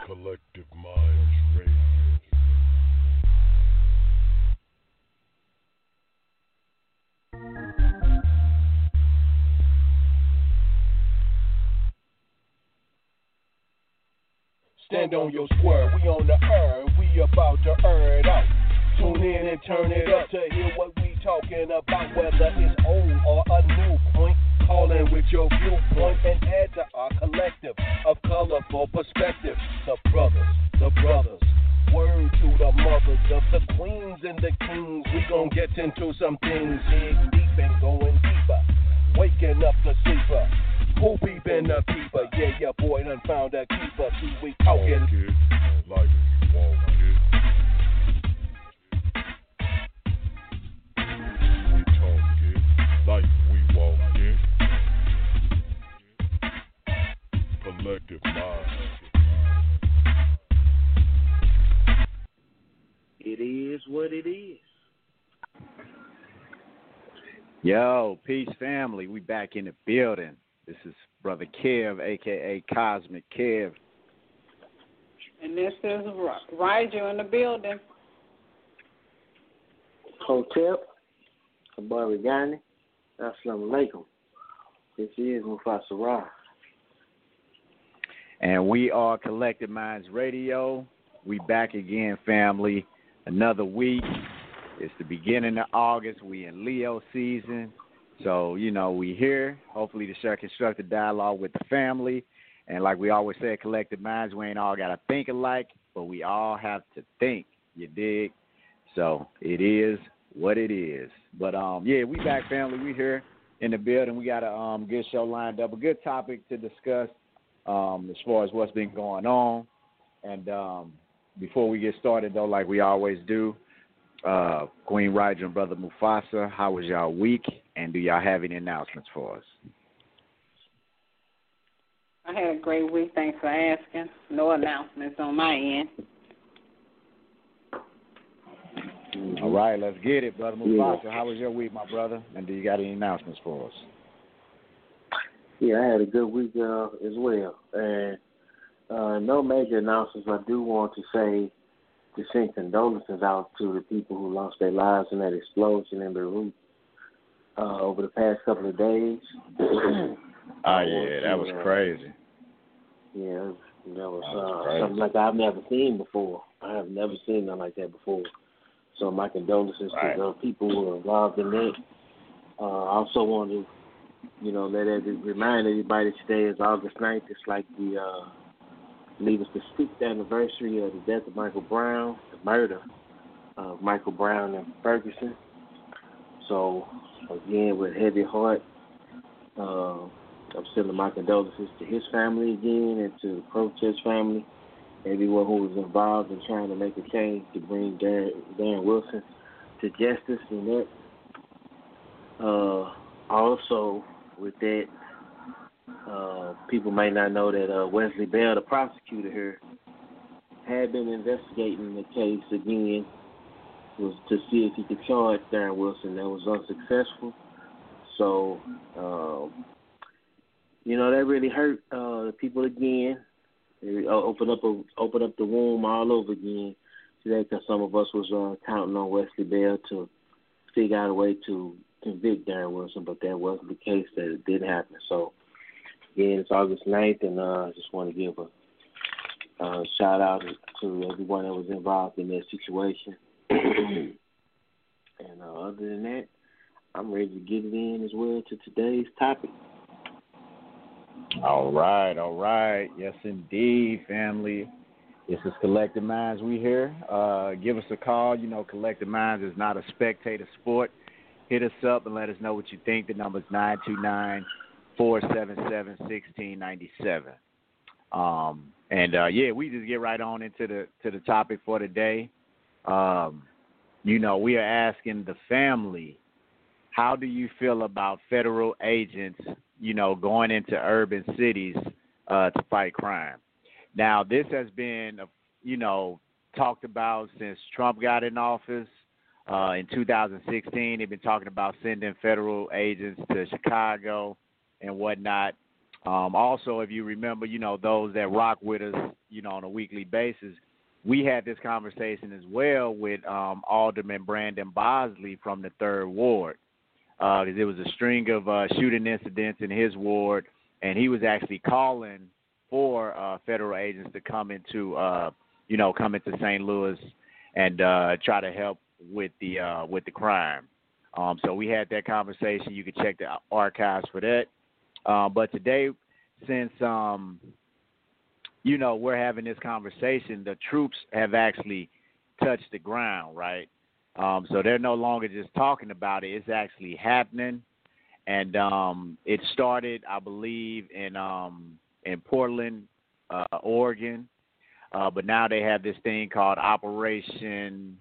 Collective Minds Radio. Stand on your square, we on the earn, we about to earn it out. Tune in and turn it up to hear what we talking about, whether it's old or a new point. Call in with your viewpoint and add to our collective of colorful perspective. The brothers, word to the mothers of the queens and the kings. We gon' get into some things, dig deep and going deeper. Waking up the sleeper. Who peepin' the peeper? Yeah, your boy done found a keeper. See, we talking like walk it. We talk it like we walk it. Collective mind. It is what it is. Yo, peace family. We back in the building. This is Brother Kev, a.k.a. Cosmic Kev. And this is Rigel in the building. Hotep, Kabari Ghani, Assalamu alaikum. This is Mufasa Ra. And we are Collective Minds Radio. We back again, family. Another week. It's the beginning of August. We in Leo season. So, we here, hopefully to share constructive dialogue with the family. And like we always say, Collective Minds, we ain't all got to think alike, but we all have to think, you dig? So it is what it is. But, we back, family. We here in the building. We got a good show lined up, a good topic to discuss as far as what's been going on. And before we get started, though, like we always do, Queen Rigel and Brother Mufasa, how was y'all week? And do y'all have any announcements for us? I had a great week. Thanks for asking. No announcements on my end. All right, let's get it, Brother Mufasa. How was your week, my brother? And do you got any announcements for us? Yeah, I had a good week as well. And no major announcements. I do want to say to send condolences out to the people who lost their lives in that explosion in Beirut over the past couple of days. That was crazy. Yeah, that was something like I've never seen before. I have never seen nothing like that before. So my condolences to the people who are involved in that. I also want to, remind everybody today is August 9th. It's like I believe it's the 6th anniversary of the death of Michael Brown, the murder of Michael Brown in Ferguson. So, again, with heavy heart, I'm sending my condolences to his family again and to the protest family, everyone who was involved in trying to make a change to bring Darren Wilson to justice and that. Also, with that, people may not know that Wesley Bell, the prosecutor here, had been investigating the case again, was to see if he could charge Darren Wilson. That was unsuccessful. So, that really hurt the people again. They open up the womb all over again today because some of us was counting on Wesley Bell to figure out a way to convict Darren Wilson, but that wasn't the case. That it didn't happen. So, again, it's August 9th, and I just want to give a shout out to everyone that was involved in that situation. And other than that, I'm ready to get it in as well to today's topic. All right. Yes, indeed, family. This is Collective Minds. We here. Give us a call. Collective Minds is not a spectator sport. Hit us up and let us know what you think. The number is 929-477-1697. We just get right on into the topic for today. We are asking the family, how do you feel about federal agents, going into urban cities to fight crime? Now, this has been, talked about since Trump got in office. In 2016, they've been talking about sending federal agents to Chicago and whatnot. Also, if you remember, those that rock with us, on a weekly basis, we had this conversation as well with Alderman Brandon Bosley from the 3rd Ward. Because there was a string of shooting incidents in his ward, and he was actually calling for federal agents to come into St. Louis and try to help with the crime. So we had that conversation. You can check the archives for that. But today, since we're having this conversation, the troops have actually touched the ground, right? So they're no longer just talking about it; it's actually happening. And it started, I believe, in Portland, Oregon. But now they have this thing called Operation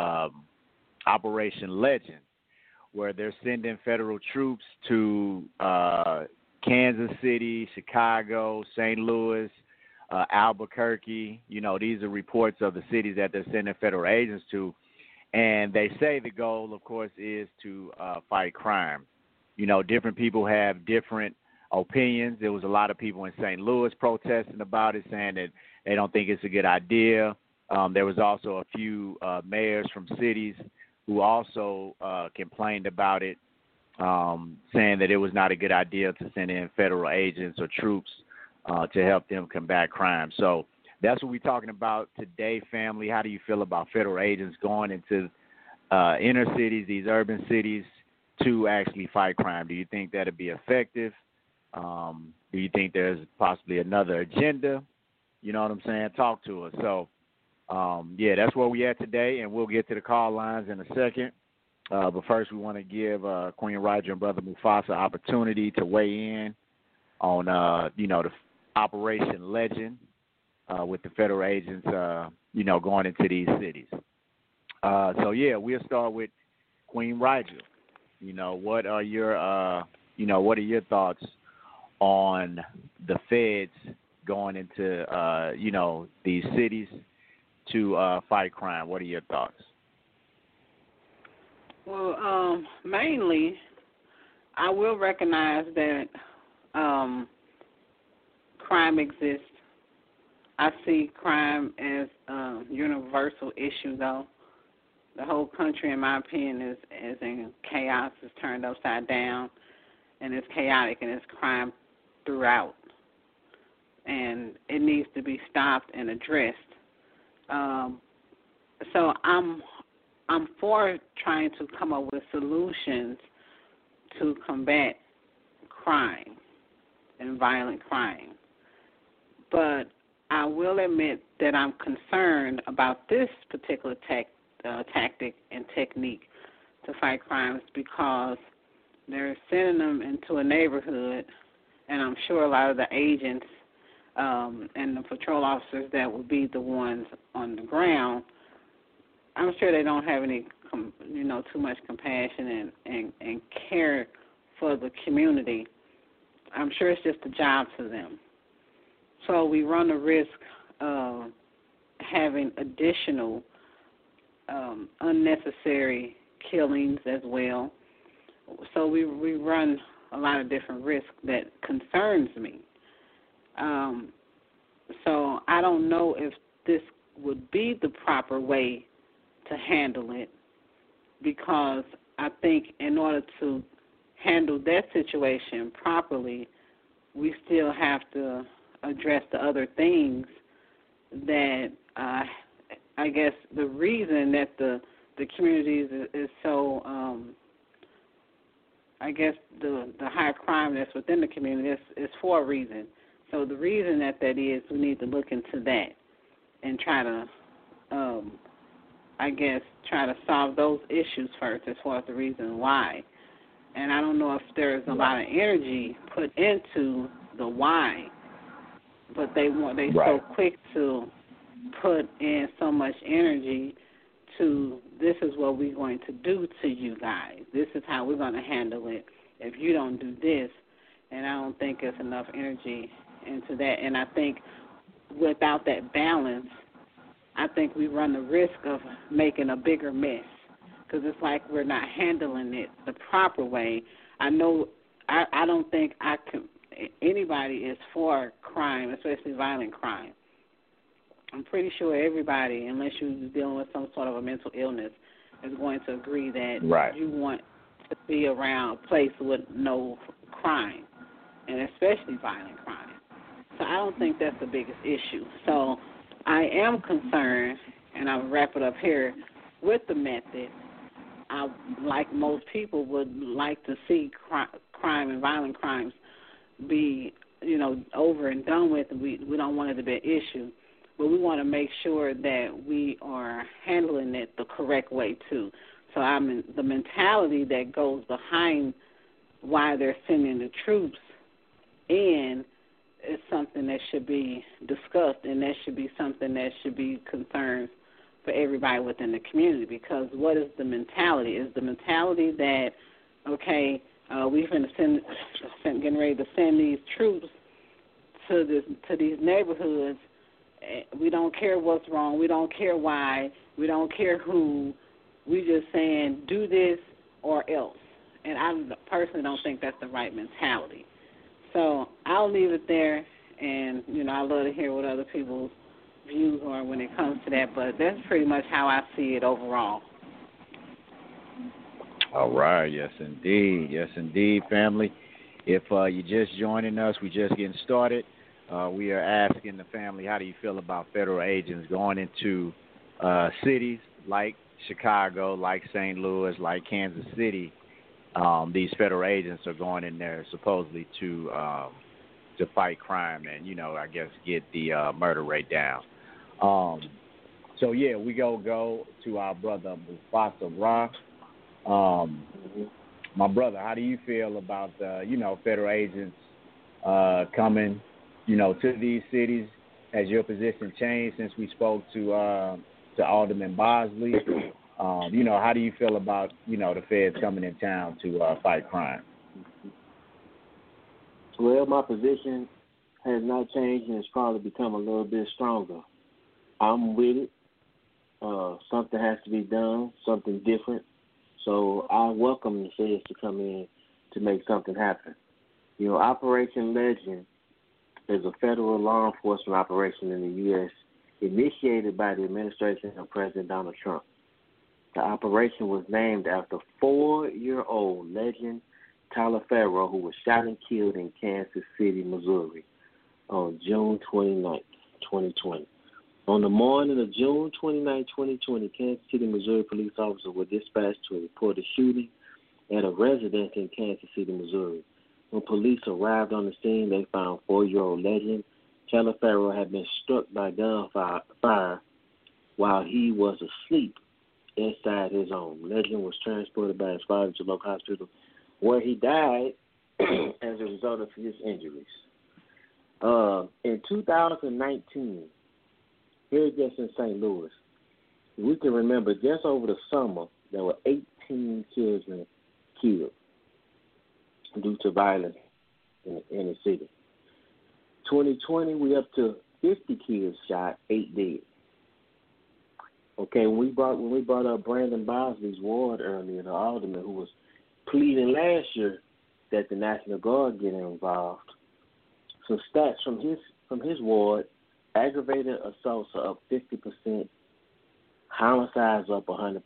Legend, where they're sending federal troops to Kansas City, Chicago, St. Louis, Albuquerque. These are reports of the cities that they're sending federal agents to. And they say the goal, of course, is to fight crime. Different people have different opinions. There was a lot of people in St. Louis protesting about it, saying that they don't think it's a good idea. There was also a few mayors from cities who also complained about it, saying that it was not a good idea to send in federal agents or troops to help them combat crime. So that's what we're talking about today, family. How do you feel about federal agents going into inner cities, these urban cities, to actually fight crime? Do you think that would be effective? Do you think there's possibly another agenda? You know what I'm saying? Talk to us. So, that's where we at today, and we'll get to the call lines in a second. But first, we want to give Queen Roger and Brother Mufasa opportunity to weigh in on, the Operation Legend with the federal agents, going into these cities. We'll start with Queen Roger. What are your thoughts on the feds going into, these cities to fight crime? What are your thoughts? Well, mainly, I will recognize that crime exists. I see crime as a universal issue, though. The whole country, in my opinion, is in chaos. It's turned upside down, and it's chaotic, and it's crime throughout. And it needs to be stopped and addressed. So I'm for trying to come up with solutions to combat crime and violent crime. But I will admit that I'm concerned about this particular tactic and technique to fight crimes because they're sending them into a neighborhood, and I'm sure a lot of the agents and the patrol officers that will be the ones on the ground, I'm sure they don't have any, too much compassion and care for the community. I'm sure it's just a job to them. So we run the risk of having additional unnecessary killings as well. So we run a lot of different risks that concerns me. So I don't know if this would be the proper way to handle it, because I think in order to handle that situation properly, we still have to address the other things that I guess the reason that the communities is so, I guess the high crime that's within the community is for a reason. So the reason that is, we need to look into that and try to, try to solve those issues first as far as the reason why. And I don't know if there's a lot of energy put into the why, but they so quick to put in so much energy to, this is what we're going to do to you guys. This is how we're going to handle it if you don't do this. And I don't think there's enough energy into that. And I think without that balance, I think we run the risk of making a bigger mess, because it's like we're not handling it the proper way. I know I don't think I anybody is for crime, especially violent crime. I'm pretty sure everybody, unless you're dealing with some sort of a mental illness, is going to agree that you want to be around a place with no crime, and especially violent crime. So I don't think that's the biggest issue. So I am concerned, and I'll wrap it up here, with the method. I, like most people, would like to see crime and violent crimes be, over and done with. We don't want it to be an issue. But we want to make sure that we are handling it the correct way, too. So the mentality that goes behind why they're sending the troops in is something that should be discussed, and that should be something that should be concerns for everybody within the community. Because what is the mentality? Is the mentality that, okay, we're getting ready to send these troops to these neighborhoods. We don't care what's wrong. We don't care why. We don't care who. We just saying do this or else. And I personally don't think that's the right mentality. So I'll leave it there. And, I love to hear what other people's views are when it comes to that. But that's pretty much how I see it overall. All right. Yes, indeed. Yes, indeed, family. If you're just joining us, we're just getting started. We are asking the family, how do you feel about federal agents going into cities like Chicago, like St. Louis, like Kansas City? These federal agents are going in there supposedly to fight crime and, I guess get the murder rate down. So, yeah, we go to our brother Mufasa Ra. My brother, how do you feel about, federal agents coming to these cities? Has your position changed since we spoke to Alderman Bosley? How do you feel about, the feds coming in town to fight crime? Well, my position has not changed, and it's probably become a little bit stronger. I'm with it. Something has to be done, something different. So I welcome the feds to come in to make something happen. Operation Legend is a federal law enforcement operation in the U.S. initiated by the administration of President Donald Trump. The operation was named after 4-year-old Legend Taliaferro, who was shot and killed in Kansas City, Missouri, on June 29, 2020. On the morning of June 29, 2020, Kansas City, Missouri police officers were dispatched to report a shooting at a residence in Kansas City, Missouri. When police arrived on the scene, they found 4-year-old Legend Taliaferro had been struck by gunfire while he was asleep inside his home. Legend was transported by his father to local hospital, where he died as a result of his injuries. In 2019, here just in St. Louis, we can remember just over the summer there were 18 children killed due to violence in the city. 2020, we up to 50 kids shot, 8 dead. Okay, when we brought up Brandon Bosley's ward earlier, the alderman who was pleading last year that the National Guard get involved, some stats from his ward: aggravated assaults are up 50%, homicides up 100%.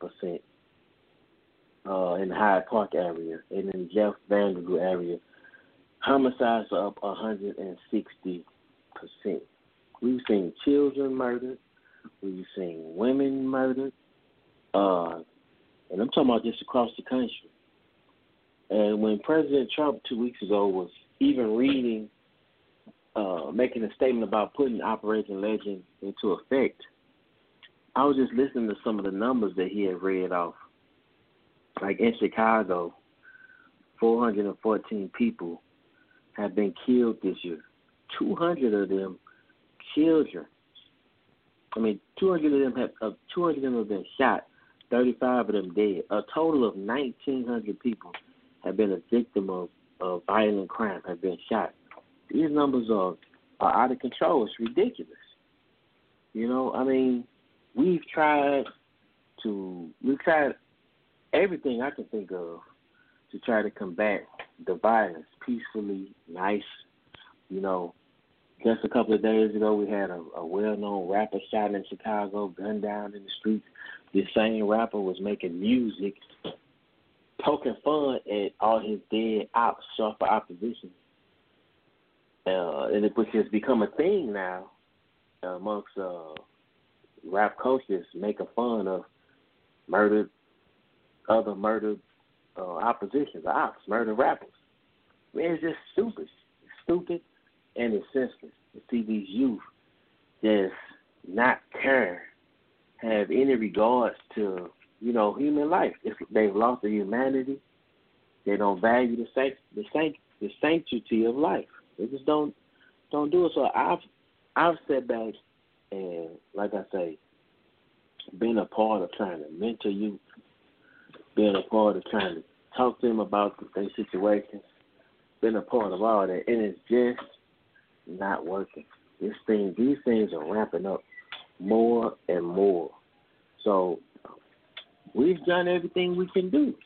In the Hyde Park area, and in the Jeff Vanderbilt area, homicides are up 160%. We've seen children murdered. We've seen women murdered. And I'm talking about just across the country. And when President Trump 2 weeks ago was even making a statement about putting Operation Legend into effect, I was just listening to some of the numbers that he had read off. Like in Chicago, 414 people have been killed this year. 200 of them children. 200 of them have been shot. 35 of them dead. A total of 1,900 people have been a victim of violent crime, have been shot. These numbers are out of control. It's ridiculous. We've tried everything I can think of to try to combat the violence peacefully, nice, You know, just a couple of days ago, we had a well-known rapper shot in Chicago, gunned down in the streets. This same rapper was making music, poking fun at all his dead ops, sharper opposition. And which has become a thing now amongst rap coaches, making fun of other murdered oppositions, ops, murdered rappers. I mean, it's just stupid. It's stupid and it's senseless to see these youth just not care, have any regards to, you know, human life. They've lost their humanity. They don't value the sanctity of life. They just don't do it. So I've sat back and, like I say, been a part of trying to mentor youth, being a part of trying to talk to them about their situations, been a part of all that, and it's just not working. These things are ramping up more and more. So we've done everything we can do.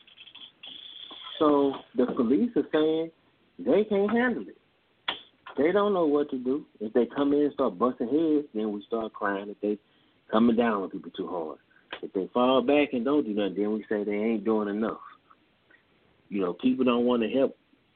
So the police are saying they can't handle it. They don't know what to do. If they come in and start busting heads, then we start crying if they coming down on people too hard. If they fall back and don't do nothing, then we say they ain't doing enough. You know, people don't want to help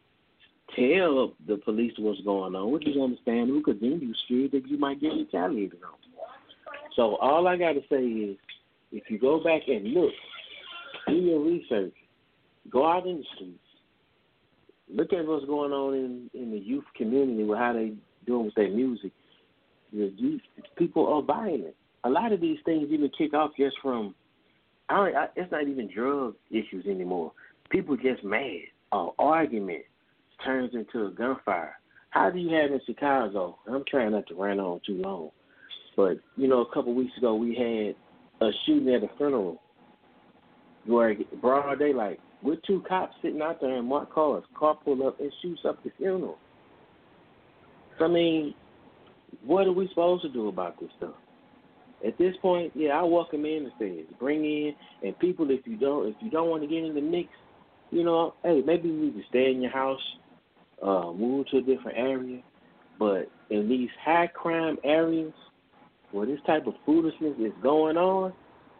tell the police what's going on, which is understandable because then you're scared that you might get retaliated on. So all I got to say is, if you go back and look, do your research, go out in the streets, look at what's going on in the youth community with how they doing with their music. The youth, people are violent. A lot of these things even kick off just from, it's not even drug issues anymore. People just mad. An argument turns into a gunfire. How do you have in Chicago? I'm trying not to run on too long, but, you know, a couple of weeks ago we had a shooting at a funeral where broad daylight with two cops sitting out there in marked cars. Car pull up and shoots up the funeral. So, I mean, what are we supposed to do about this stuff? At this point, yeah, I welcome in the feds. Bring in, and people, if you don't want to get in the mix, you know, hey, maybe you need to stay in your house, move to a different area. But in these high crime areas where this type of foolishness is going on,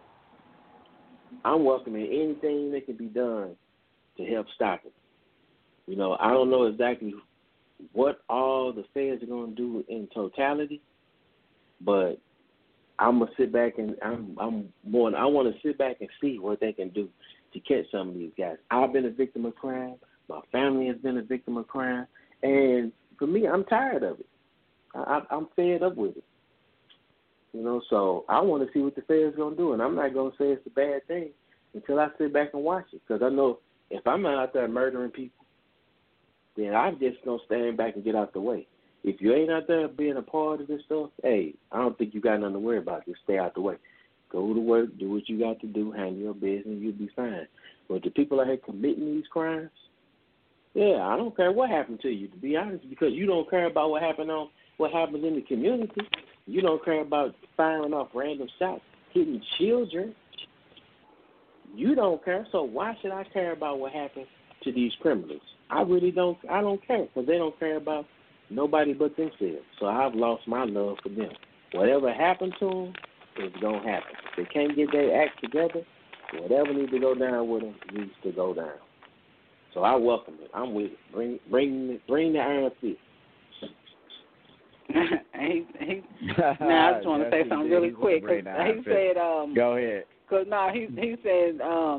I'm welcoming anything that can be done to help stop it. You know, I don't know exactly what all the feds are going to do in totality, but I'm gonna sit back and I want to sit back and see what they can do to catch some of these guys. I've been a victim of crime. My family has been a victim of crime, and for me, I'm tired of it. I'm fed up with it. You know, so I want to see what the feds gonna do, and I'm not gonna say it's a bad thing until I sit back and watch it, because I know if I'm not out there murdering people, then I'm just gonna stand back and get out the way. If you ain't out there being a part of this stuff, hey, I don't think you got nothing to worry about. Just stay out the way. Go to work, do what you got to do, handle your business, you'll be fine. But the people out here committing these crimes, yeah, I don't care what happened to you, to be honest, because you don't care about what happens in the community. You don't care about firing off random shots, hitting children. You don't care, so why should I care about what happened to these criminals? I really don't. I don't care, because they don't care about nobody but themselves. So I've lost my love for them. Whatever happened to them is going to happen. If they can't get their act together, whatever needs to go down with them needs to go down. So I welcome it. I'm with it. Bring the iron fist. Now I just want to say something really quick. He said, go ahead. Cause he said,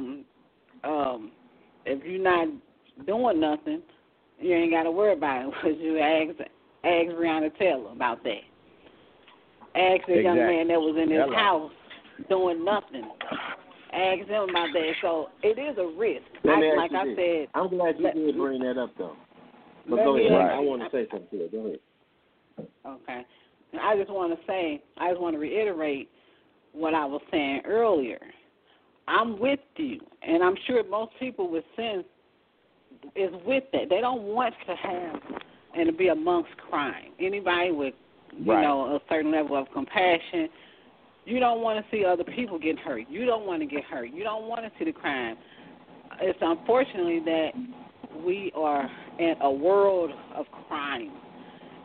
if you're not doing nothing, you ain't got to worry about it. Because you ask Breonna Taylor about that. Ask the young man that was in his house doing nothing. Ask him about that. So it is a risk. Like I said, I'm glad you did bring that up, though. But go ahead. I want to say something to it. Go ahead. Okay. I just want to reiterate what I was saying earlier. I'm with you, and I'm sure most people with sense is with that. They don't want to have and to be amongst crime. Anybody with, you know, a certain level of compassion, you don't want to see other people get hurt. You don't want to get hurt. You don't want to see the crime. It's unfortunately that we are in a world of crime,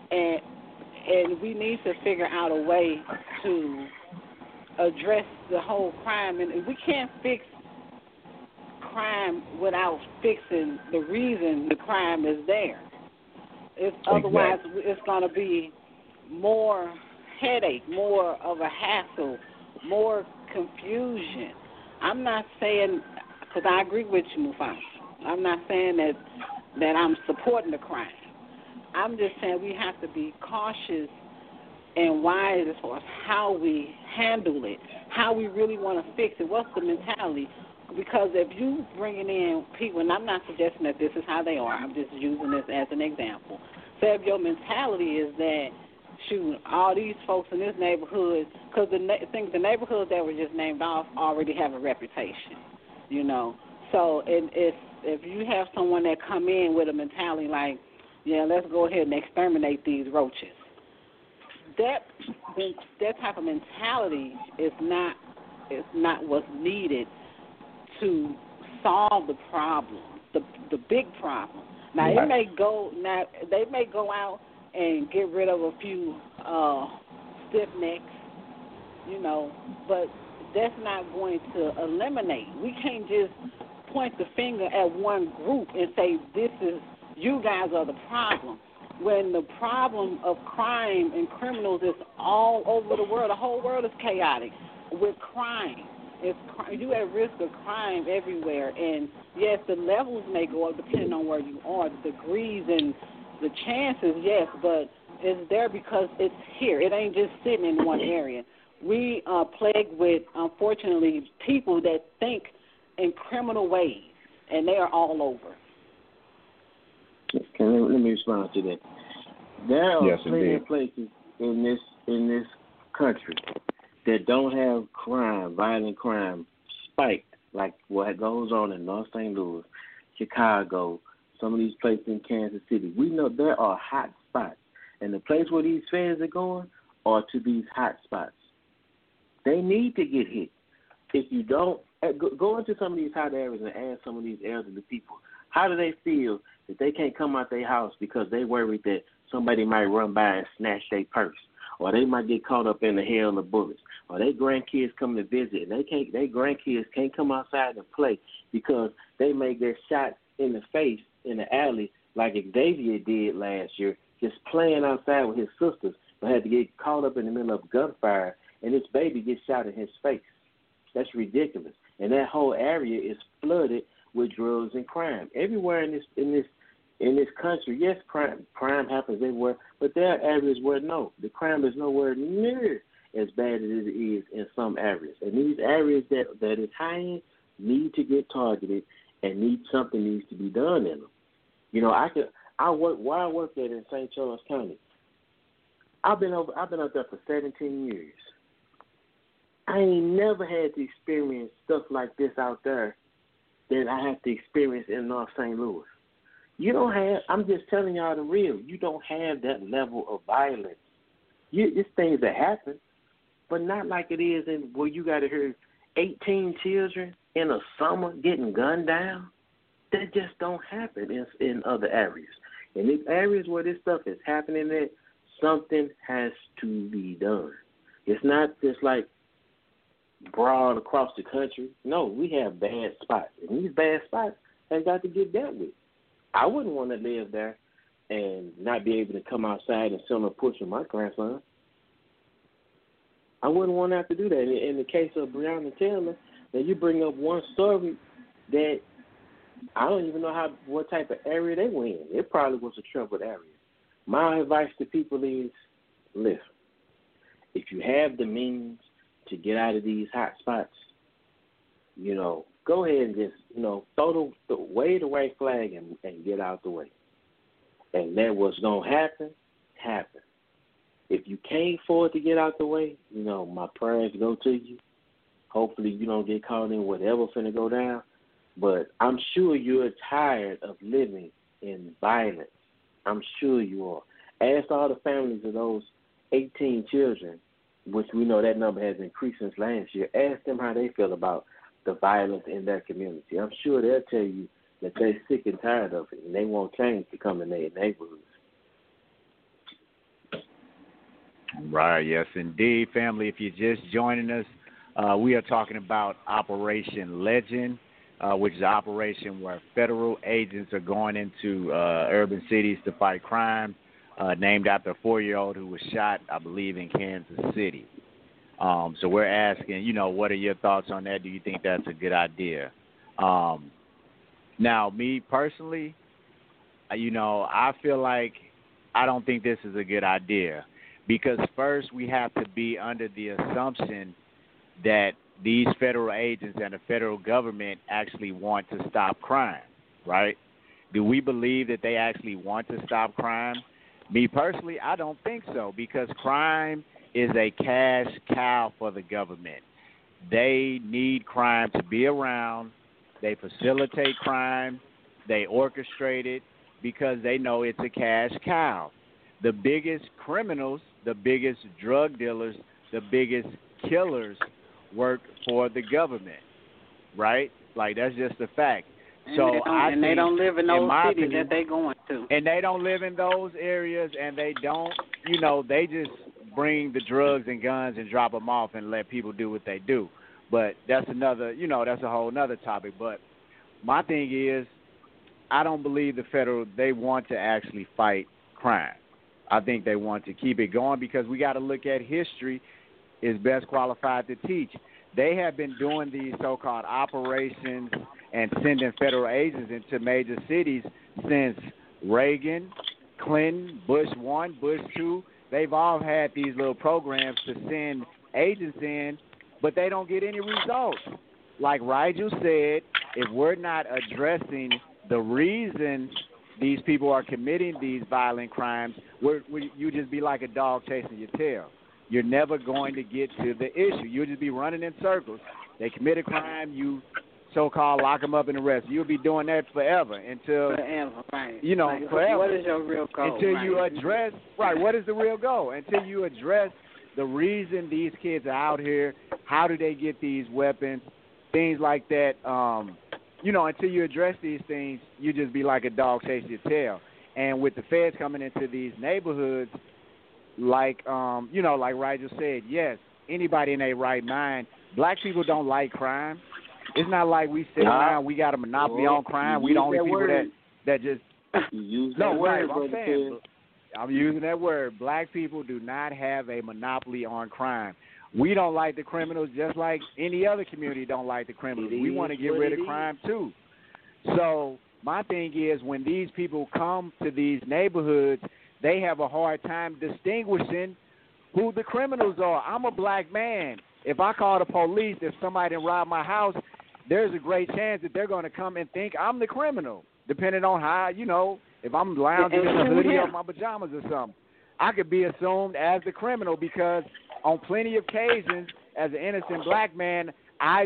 and we need to figure out a way to address the whole crime. And we can't fix crime without fixing the reason the crime is there. Otherwise, it's going to be more headache, more of a hassle, more confusion. I'm not saying, because I agree with you, Mufasa. I'm not saying that I'm supporting the crime. I'm just saying we have to be cautious and wise as far as how we handle it, how we really want to fix it, what's the mentality. Because if you bringing in people, and I'm not suggesting that this is how they are, I'm just using this as an example. So if your mentality is that, shoot, all these folks in this neighborhood, because the neighborhoods that were just named off already have a reputation, you know. So if you have someone that come in with a mentality like, yeah, let's go ahead and exterminate these roaches, that type of mentality is not what's needed to solve the problem, the big problem. Now they may go out and get rid of a few stiff necks, you know, but that's not going to eliminate. We can't just point the finger at one group and say you guys are the problem. When the problem of crime and criminals is all over the world, the whole world is chaotic with crime. You at risk of crime everywhere, and yes, the levels may go up depending on where you are, the degrees and the chances, yes, but it's there because it's here. It ain't just sitting in one area. We are plagued with, unfortunately, people that think in criminal ways, and they are all over. Let me respond to that. There are plenty of places in this country that don't have crime, violent crime, spiked like what goes on in North St. Louis, Chicago, some of these places in Kansas City. We know there are hot spots, and the place where these feds are going are to these hot spots. They need to get hit. If you don't, go into some of these hot areas and ask some of these elderly people, how do they feel that they can't come out their house because they worried that somebody might run by and snatch their purse, or they might get caught up in the hail of bullets, or their grandkids come to visit and their grandkids can't come outside and play because they may get shot in the face in the alley like Xavier did last year, just playing outside with his sisters, but had to get caught up in the middle of gunfire, and his baby gets shot in his face. That's ridiculous. And that whole area is flooded with drugs and crime. Everywhere in this country, yes, crime happens everywhere, but there are areas where the crime is nowhere near as bad as it is in some areas. And these areas that is high in need to get targeted, and something needs to be done in them. You know, I worked there in St. Charles County. I've been out there for 17 years. I ain't never had to experience stuff like this out there that I have to experience in North St. Louis. I'm just telling y'all the real. You don't have that level of violence. It's things that happen, but not like it is where you got to hear 18 children in a summer getting gunned down. That just don't happen in other areas. In these areas where this stuff is happening, something has to be done. It's not just like broad across the country. No, we have bad spots, and these bad spots have got to get dealt with. I wouldn't want to live there and not be able to come outside and sell a push with my grandson. I wouldn't want to have to do that. In the case of Breonna Taylor, that you bring up one story that I don't even know what type of area they were in. It probably was a troubled area. My advice to people is, listen, if you have the means to get out of these hot spots, go ahead and just, throw wave the white flag and get out the way. And let what's going to happen. If you can't afford to get out the way, my prayers go to you. Hopefully you don't get caught in whatever finna go down. But I'm sure you're tired of living in violence. I'm sure you are. Ask all the families of those 18 children, which we know that number has increased since last year. Ask them how they feel about the violence in their community. I'm sure they'll tell you that they're sick and tired of it, and they won't change to come in their neighborhoods. Right, yes, indeed, family. If you're just joining us, we are talking about Operation Legend, which is an operation where federal agents are going into urban cities to fight crime, named after a 4-year-old who was shot, I believe, in Kansas City. So we're asking, what are your thoughts on that? Do you think that's a good idea? Now, me personally, I feel like I don't think this is a good idea because first we have to be under the assumption that these federal agents and the federal government actually want to stop crime, right? Do we believe that they actually want to stop crime? Me personally, I don't think so because crime is a cash cow for the government. They need crime to be around. They facilitate crime. They orchestrate it because they know it's a cash cow. The biggest criminals, the biggest drug dealers, the biggest killers work for the government, right? Like, that's just a fact. And they don't live in those cities that they're going to. And they don't live in those areas, and they don't, they just bring the drugs and guns and drop them off and let people do what they do. But that's another, that's a whole other topic. But my thing is, I don't believe they want to actually fight crime. I think they want to keep it going because we got to look at history is best qualified to teach. They have been doing these so-called operations and sending federal agents into major cities since Reagan, Clinton, Bush 1, Bush 2. They've all had these little programs to send agents in, but they don't get any results. Like Rigel said, if we're not addressing the reason these people are committing these violent crimes, you just be like a dog chasing your tail. You're never going to get to the issue. You'll just be running in circles. They commit a crime, you so-called lock them up and arrest. You'll be doing that forever until, right. Forever. What is your real goal? Until you address, what is the real goal? Until you address the reason these kids are out here, how do they get these weapons, things like that. Until you address these things, you just be like a dog chasing your tail. And with the feds coming into these neighborhoods, like Rigel said, yes, anybody in their right mind, black people don't like crime. It's not like we sit around, we got a monopoly on crime. We the only people that just use that word. I'm using that word. Black people do not have a monopoly on crime. We don't like the criminals just like any other community don't like the criminals. We want to get rid of crime too. So my thing is when these people come to these neighborhoods, they have a hard time distinguishing who the criminals are. I'm a black man. If I call the police, if somebody robbed my house, there's a great chance that they're going to come and think I'm the criminal, depending on how, if I'm lounging in a hoodie or my pajamas or something. I could be assumed as the criminal because on plenty of occasions, as an innocent black man, I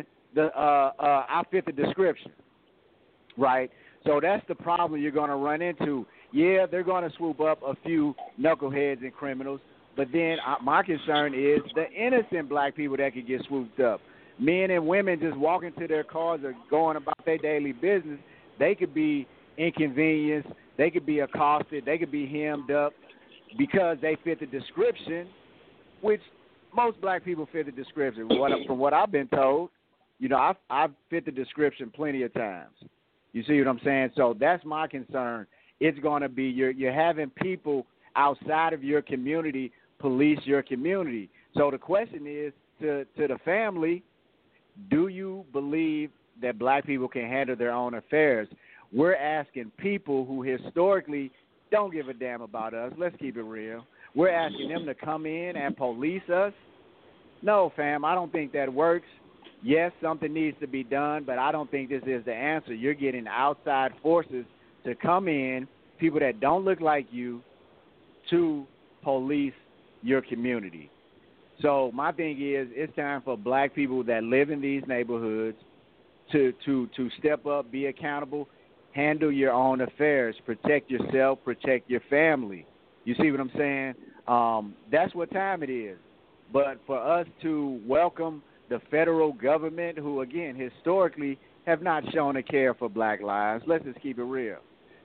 fit the description, right? So that's the problem you're going to run into. Yeah, they're going to swoop up a few knuckleheads and criminals, but then my concern is the innocent black people that could get swooped up. Men and women just walking to their cars or going about their daily business, they could be inconvenienced, they could be accosted, they could be hemmed up because they fit the description, which most black people fit the description. From what I've been told, I've fit the description plenty of times. You see what I'm saying? So that's my concern. It's going to be you're having people outside of your community police your community. So the question is to the family, do you believe that black people can handle their own affairs? We're asking people who historically don't give a damn about us. Let's keep it real. We're asking them to come in and police us. No, fam, I don't think that works. Yes, something needs to be done, but I don't think this is the answer. You're getting outside forces to come in, people that don't look like you, to police your community. So my thing is it's time for black people that live in these neighborhoods to step up, be accountable, handle your own affairs, protect yourself, protect your family. You see what I'm saying? That's what time it is. But for us to welcome the federal government, who, again, historically have not shown a care for black lives, let's just keep it real.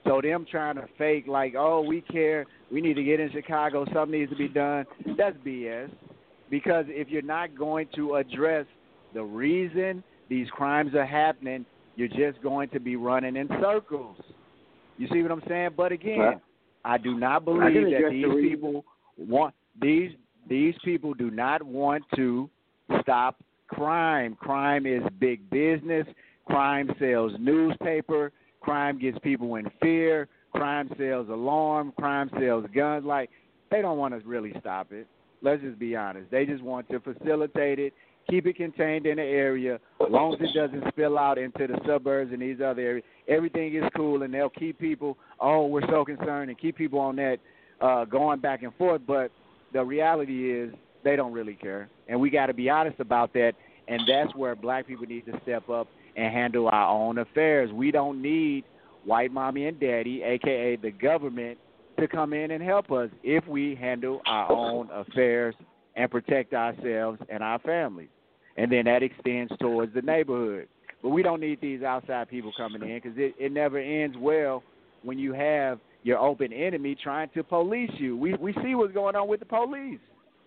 So them trying to fake like, oh, we care, we need to get in Chicago, something needs to be done, that's BS. Because if you're not going to address the reason these crimes are happening, you're just going to be running in circles. You see what I'm saying? But again, I do not believe that these people want these people do not want to stop crime. Crime is big business. Crime sells newspaper. Crime gets people in fear. Crime sells alarm. Crime sells guns. Like, they don't want to really stop it. Let's just be honest. They just want to facilitate it, keep it contained in the area. As long as it doesn't spill out into the suburbs and these other areas, everything is cool, and they'll keep people, oh, we're so concerned, and keep people on that going back and forth. But the reality is they don't really care, and we got to be honest about that, and that's where black people need to step up and handle our own affairs. We don't need white mommy and daddy, a.k.a. the government, to come in and help us if we handle our own affairs and protect ourselves and our families. And then that extends towards the neighborhood. But we don't need these outside people coming in, because it never ends well when you have your open enemy trying to police you. We see what's going on with the police.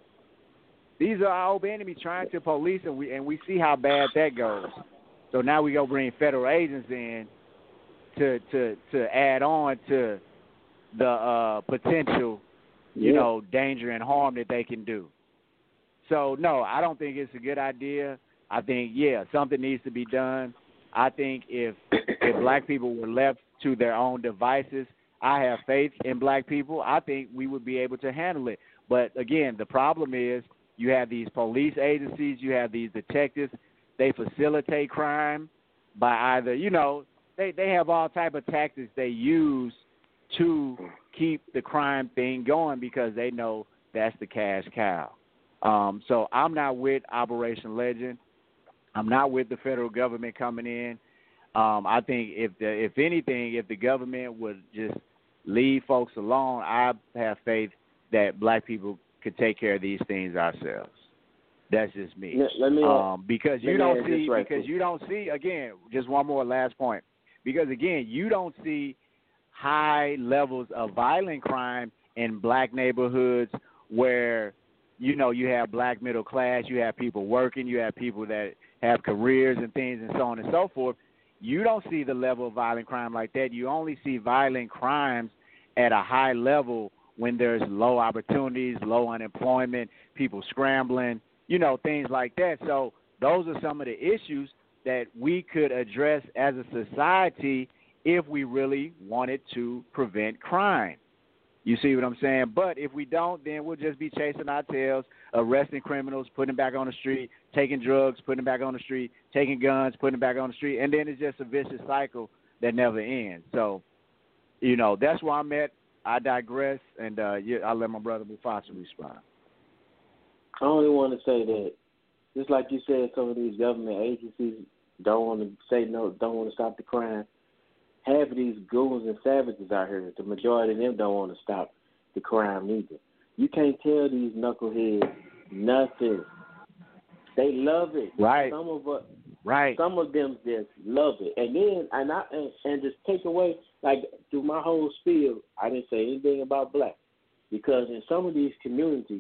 These are our open enemy trying to police, and we see how bad that goes. So now we go bring federal agents in to add on to the potential, danger and harm that they can do. So, no, I don't think it's a good idea. I think, something needs to be done. I think if black people were left to their own devices, I have faith in black people. I think we would be able to handle it. But, again, the problem is you have these police agencies, you have these detectives. They facilitate crime by either, they have all type of tactics they use to keep the crime thing going, because they know that's the cash cow. So I'm not with Operation Legend. I'm not with the federal government coming in. I think if anything, if the government would just leave folks alone, I have faith that black people could take care of these things ourselves. That's just me. Because you don't see, again, just one more last point. Because, again, you don't see high levels of violent crime in black neighborhoods where, you have black middle class, you have people working, you have people that have careers and things and so on and so forth. You don't see the level of violent crime like that. You only see violent crimes at a high level when there's low opportunities, low unemployment, people scrambling, things like that. So those are some of the issues that we could address as a society if we really wanted to prevent crime. You see what I'm saying? But if we don't, then we'll just be chasing our tails, arresting criminals, putting them back on the street, taking drugs, putting them back on the street, taking guns, putting them back on the street, and then it's just a vicious cycle that never ends. So, that's where I'm at. I digress, and I'll let my brother Mufasa respond. I only want to say that, just like you said, some of these government agencies don't want to say no, don't want to stop the crime. Half of these goons and savages out here, the majority of them don't want to stop the crime either. You can't tell these knuckleheads nothing. They love it. Right. Some of us, right. Some of them just love it. And then and just take away, like, through my whole spiel, I didn't say anything about black, because in some of these communities,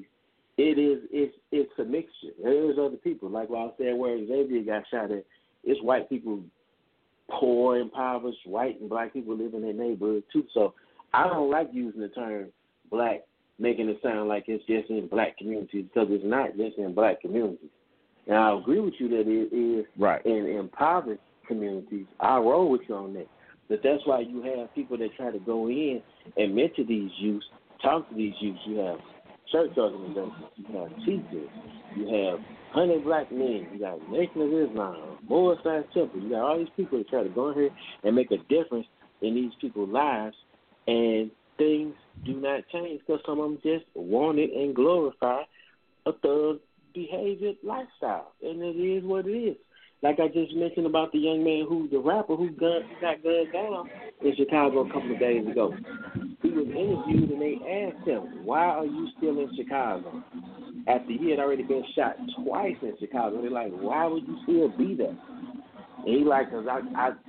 it's a mixture. There's other people, like what I said, where Xavier got shot at. It's white people, poor, impoverished, white and black people live in their neighborhood too. So I don't like using the term black, making it sound like it's just in black communities, because it's not just in black communities. And I agree with you that it is right in impoverished communities. I roll with you on that. But that's why you have people that try to go in and mentor these youth, talk to these youth. You have church organizations, you have teachers, you have 100 Black Men, you got Nation of Islam, Moorish Temple. You got all these people that try to go in here and make a difference in these people's lives, and things do not change because some of them just want it and glorify a thug behavior lifestyle, and it is what it is. Like I just mentioned about the young man the rapper who got gunned down in Chicago a couple of days ago. He was interviewed and they asked him, why are you still in Chicago? After he had already been shot twice in Chicago. They're like, why would you still be there? And he like, because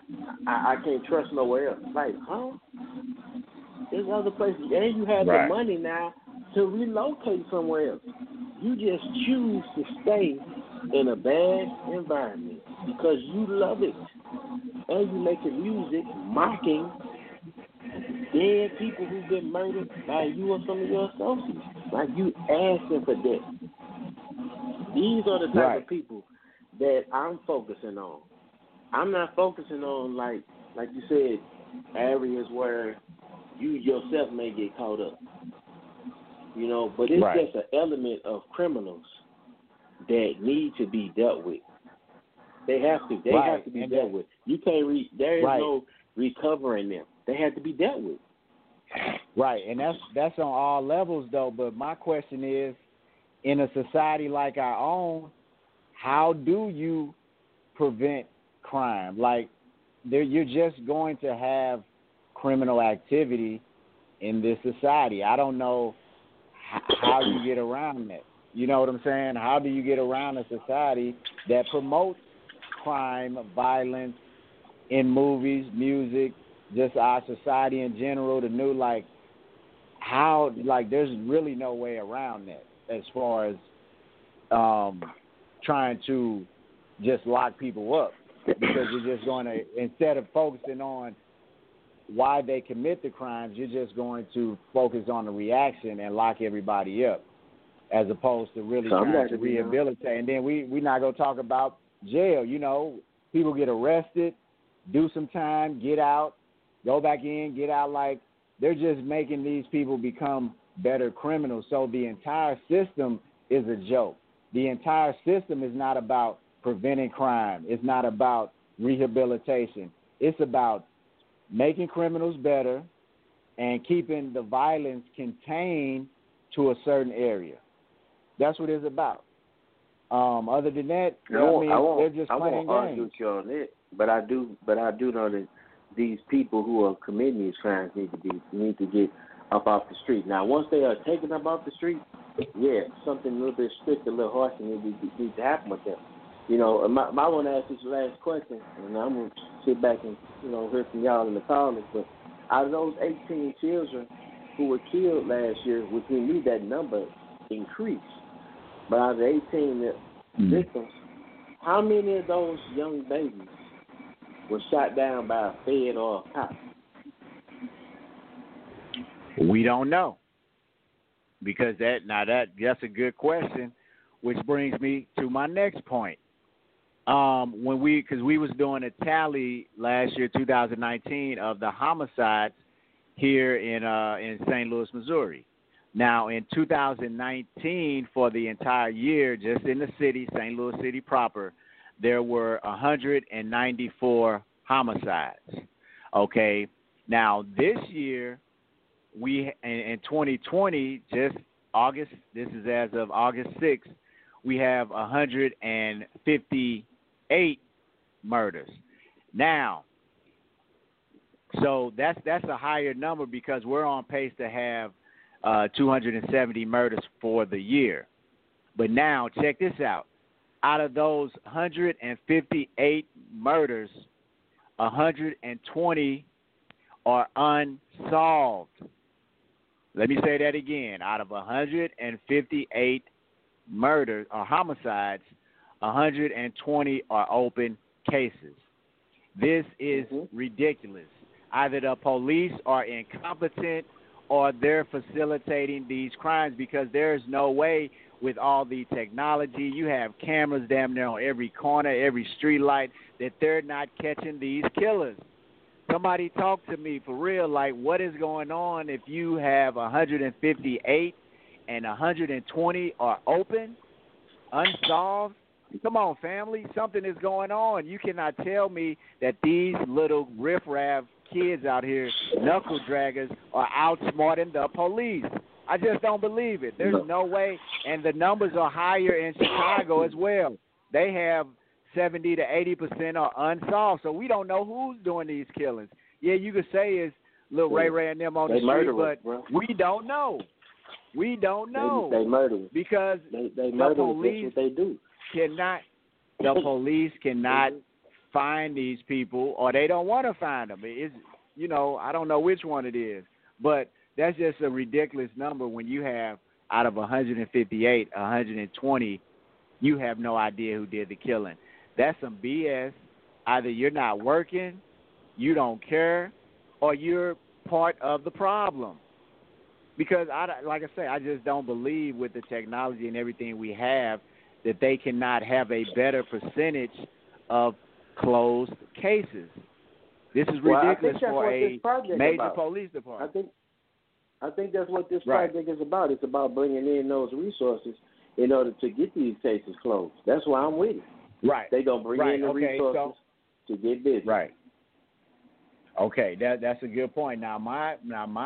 I can't trust nowhere else. Like, huh? There's other places, and you have the money now to relocate somewhere else. You just choose to stay in a bad environment because you love it, and you making music mocking dead people who've been murdered by you or some of your associates. Like, you asking for death. These are the type of people that I'm focusing on. I'm not focusing on, like you said, areas where you yourself may get caught up. You know, but it's just an element of criminals that need to be dealt with. They have to. They have to be dealt with. You can't there is no recovering them. They have to be dealt with. Right, and that's on all levels, though. But my question is, in a society like our own, how do you prevent crime? Like, you're just going to have criminal activity in this society. I don't know how you get around that. You know what I'm saying? How do you get around a society that promotes crime, violence in movies, music, just our society in general, the new, like, how, like, there's really no way around that as far as trying to just lock people up, because you're just going to, instead of focusing on why they commit the crimes, you're just going to focus on the reaction and lock everybody up, as opposed to really trying to rehabilitate. And then we're not going to talk about jail. You know, people get arrested, do some time, get out, go back in, get out. Like, they're just making these people become better criminals. So the entire system is a joke. The entire system is not about preventing crime. It's not about rehabilitation. It's about making criminals better and keeping the violence contained to a certain area. That's what it's about. Other than that, they're just playing games. I won't argue with you on it, but I do know that these people who are committing these crimes need to get up off the street. Now, once they are taken up off the street, something a little bit strict, a little harsh, needs to happen with them. You know, I want to ask this last question, and I'm going to sit back and, hear from y'all in the comments. But out of those 18 children who were killed last year, which we knew that number increased, but out of the 18 victims, how many of those young babies were shot down by a Fed or a cop? We don't know, because that's a good question, which brings me to my next point. Because we was doing a tally last year, 2019, of the homicides here in St. Louis, Missouri. Now, in 2019, for the entire year, just in the city, St. Louis City proper, there were 194 homicides. Okay. Now, this year, we in 2020, just August. This is as of August 6th. We have 158 murders. Now, so that's a higher number because we're on pace to have 270 murders for the year. But now, check this out. Out of those 158 murders, 120 are unsolved. Let me say that again. Out of 158 murders or homicides, 120 are open cases. This is ridiculous. Either the police are incompetent or they're facilitating these crimes, because there's no way, with all the technology, you have cameras damn near on every corner, every street light, that they're not catching these killers. Somebody talk to me for real, like, what is going on if you have 158 and 120 are open, unsolved? Come on, family, something is going on. You cannot tell me that these little riffraff kids out here, knuckle draggers, are outsmarting the police. I just don't believe it. There's no way. And the numbers are higher in Chicago as well. They have 70 to 80% are unsolved. So we don't know who's doing these killings. Yeah, you could say it's Lil Ray Ray and them on the street, but we don't know. We don't know. They murder. Because they murder. That's what they do. The police cannot find these people, or they don't want to find them. It's, I don't know which one it is, but that's just a ridiculous number when you have out of 158, 120, you have no idea who did the killing. That's some BS. Either you're not working, you don't care, or you're part of the problem. Because, like I say, I just don't believe with the technology and everything we have that they cannot have a better percentage of closed cases. This is ridiculous for a major police department. I think that's what this project is about. It's about bringing in those resources in order to get these cases closed. That's why I'm with it. Right. They're going to bring in the resources to get busy. Right. Okay, that's a good point. Now my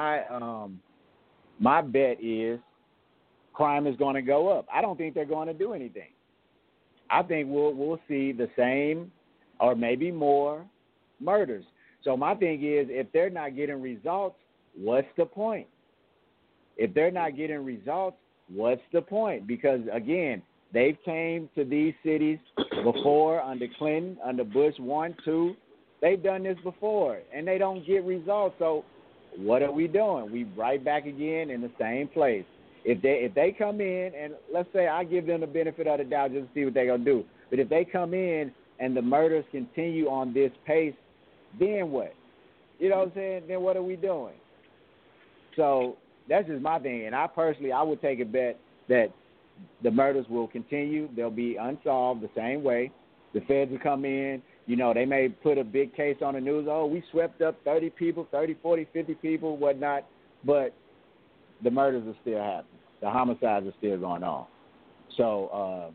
bet is crime is going to go up. I don't think they're going to do anything. I think we'll see the same or maybe more murders. So my thing is, if they're not getting results, what's the point? If they're not getting results, what's the point? Because, again, they've came to these cities before under Clinton, under Bush 1, 2. They've done this before, and they don't get results. So what are we doing? We right back again in the same place. If they come in, and let's say I give them the benefit of the doubt just to see what they're going to do. But if they come in and the murders continue on this pace, then what? You know what I'm saying? Then what are we doing? So that's just my thing. And I would take a bet that the murders will continue. They'll be unsolved the same way. The feds will come in. They may put a big case on the news. Oh, we swept up 30 people, 30, 40, 50 people, whatnot. But the murders are still happening. The homicides are still going on. So,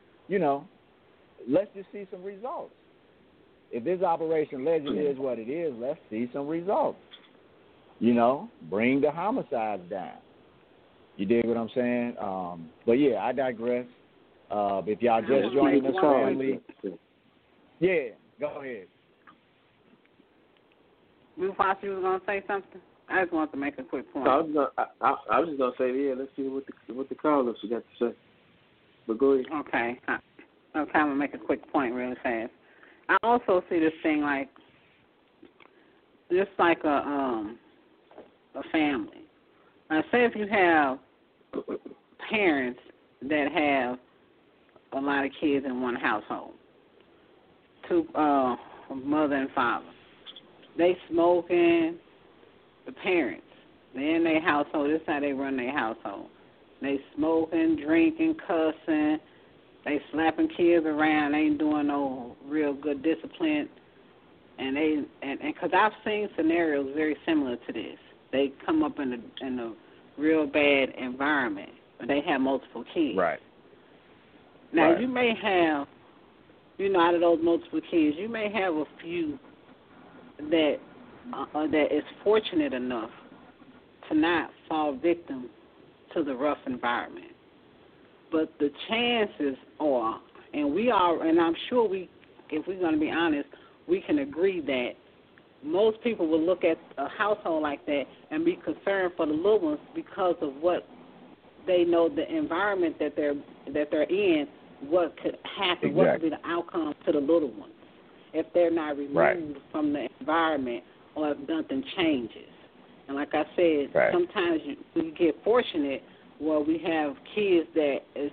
let's just see some results. If this Operation Legend is what it is, let's see some results. Bring the homicides down. You dig what I'm saying? But, yeah, I digress. If y'all just joining us, family. Yeah, go ahead. You thought you was going to say something? I just wanted to make a quick point. I was just going to say, let's see what the callers got to say. But go ahead. Okay. I'm going to make a quick point really fast. I also see this thing like, just like a family. Say if you have parents that have a lot of kids in one household, two, mother and father, they smoking, the parents, they in their household, this is how they run their household. They smoking, drinking, cussing, they slapping kids around, they ain't doing no real good discipline, and because I've seen scenarios very similar to this. They come up in a real bad environment, but they have multiple kids. Right. Now you may have, out of those multiple kids, you may have a few that is fortunate enough to not fall victim to the rough environment. But the chances are, and I'm sure if we're going to be honest, we can agree that most people will look at a household like that and be concerned for the little ones because of what they know, the environment that they're in, what could happen, exactly. What could be the outcome to the little ones if they're not removed from the environment or if nothing changes. And like I said, sometimes we get fortunate where we have kids that is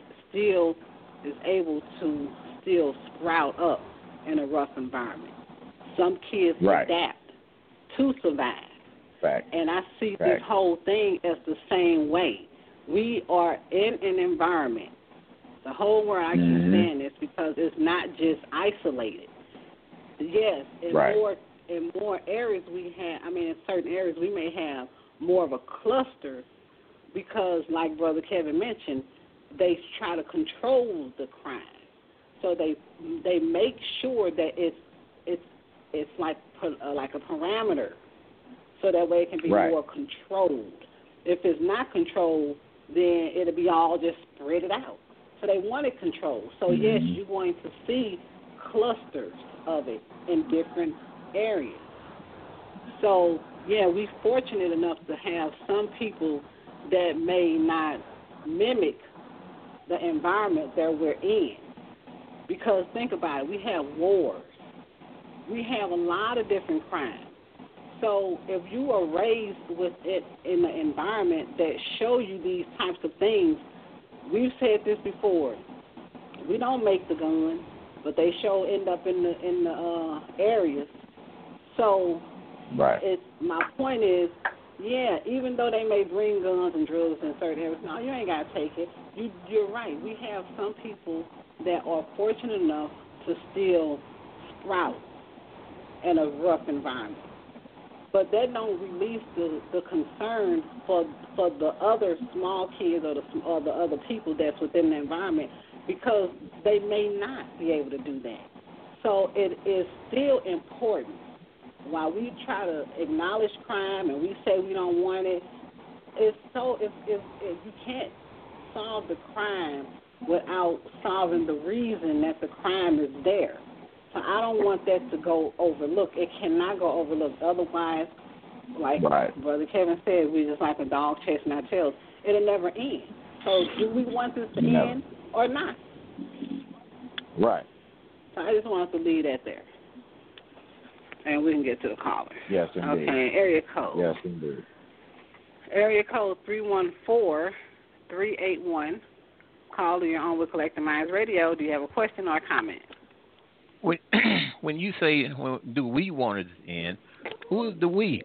able to still sprout up in a rough environment. Some kids adapt to survive. And I see this whole thing as the same way. We are in an environment. The whole world, I keep saying this because it's not just isolated. Yes, in more areas in certain areas we may have more of a cluster because, like Brother Kevin mentioned, they try to control the crime. So they make sure that it's like a parameter, so that way it can be more controlled. If it's not controlled, then it'll be all just spread it out. So they want it controlled. So yes, you're going to see clusters of it in different areas. So yeah, we're fortunate enough to have some people that may not mimic the environment that we're in. Because think about it, we have wars. we have a lot of different crimes. So if you are raised with it in an environment that shows you these types of things, we've said this before. We don't make the guns, but they end up in the areas. So my point is, yeah, even though they may bring guns and drugs in certain areas, no, you ain't got to take it. You're right. We have some people that are fortunate enough to still sprout in a rough environment. But that don't release the concern for the other small kids or the other people that's within the environment, because they may not be able to do that. So it is still important. While we try to acknowledge crime and we say we don't want it, if you can't solve the crime without solving the reason that the crime is there. So I don't want that to go overlooked. It cannot go overlooked. Otherwise, like Brother Kevin said, we're just like a dog chasing our tails. It'll never end. So do we want this to end or not? Right. So I just wanted to leave that there. And we can get to the caller. Yes, indeed. Okay, area code. Yes, indeed. Area code 314-381. Caller, you're on with Collective Minds Radio. Do you have a question or a comment? When you say, do we want it to end, who is the we?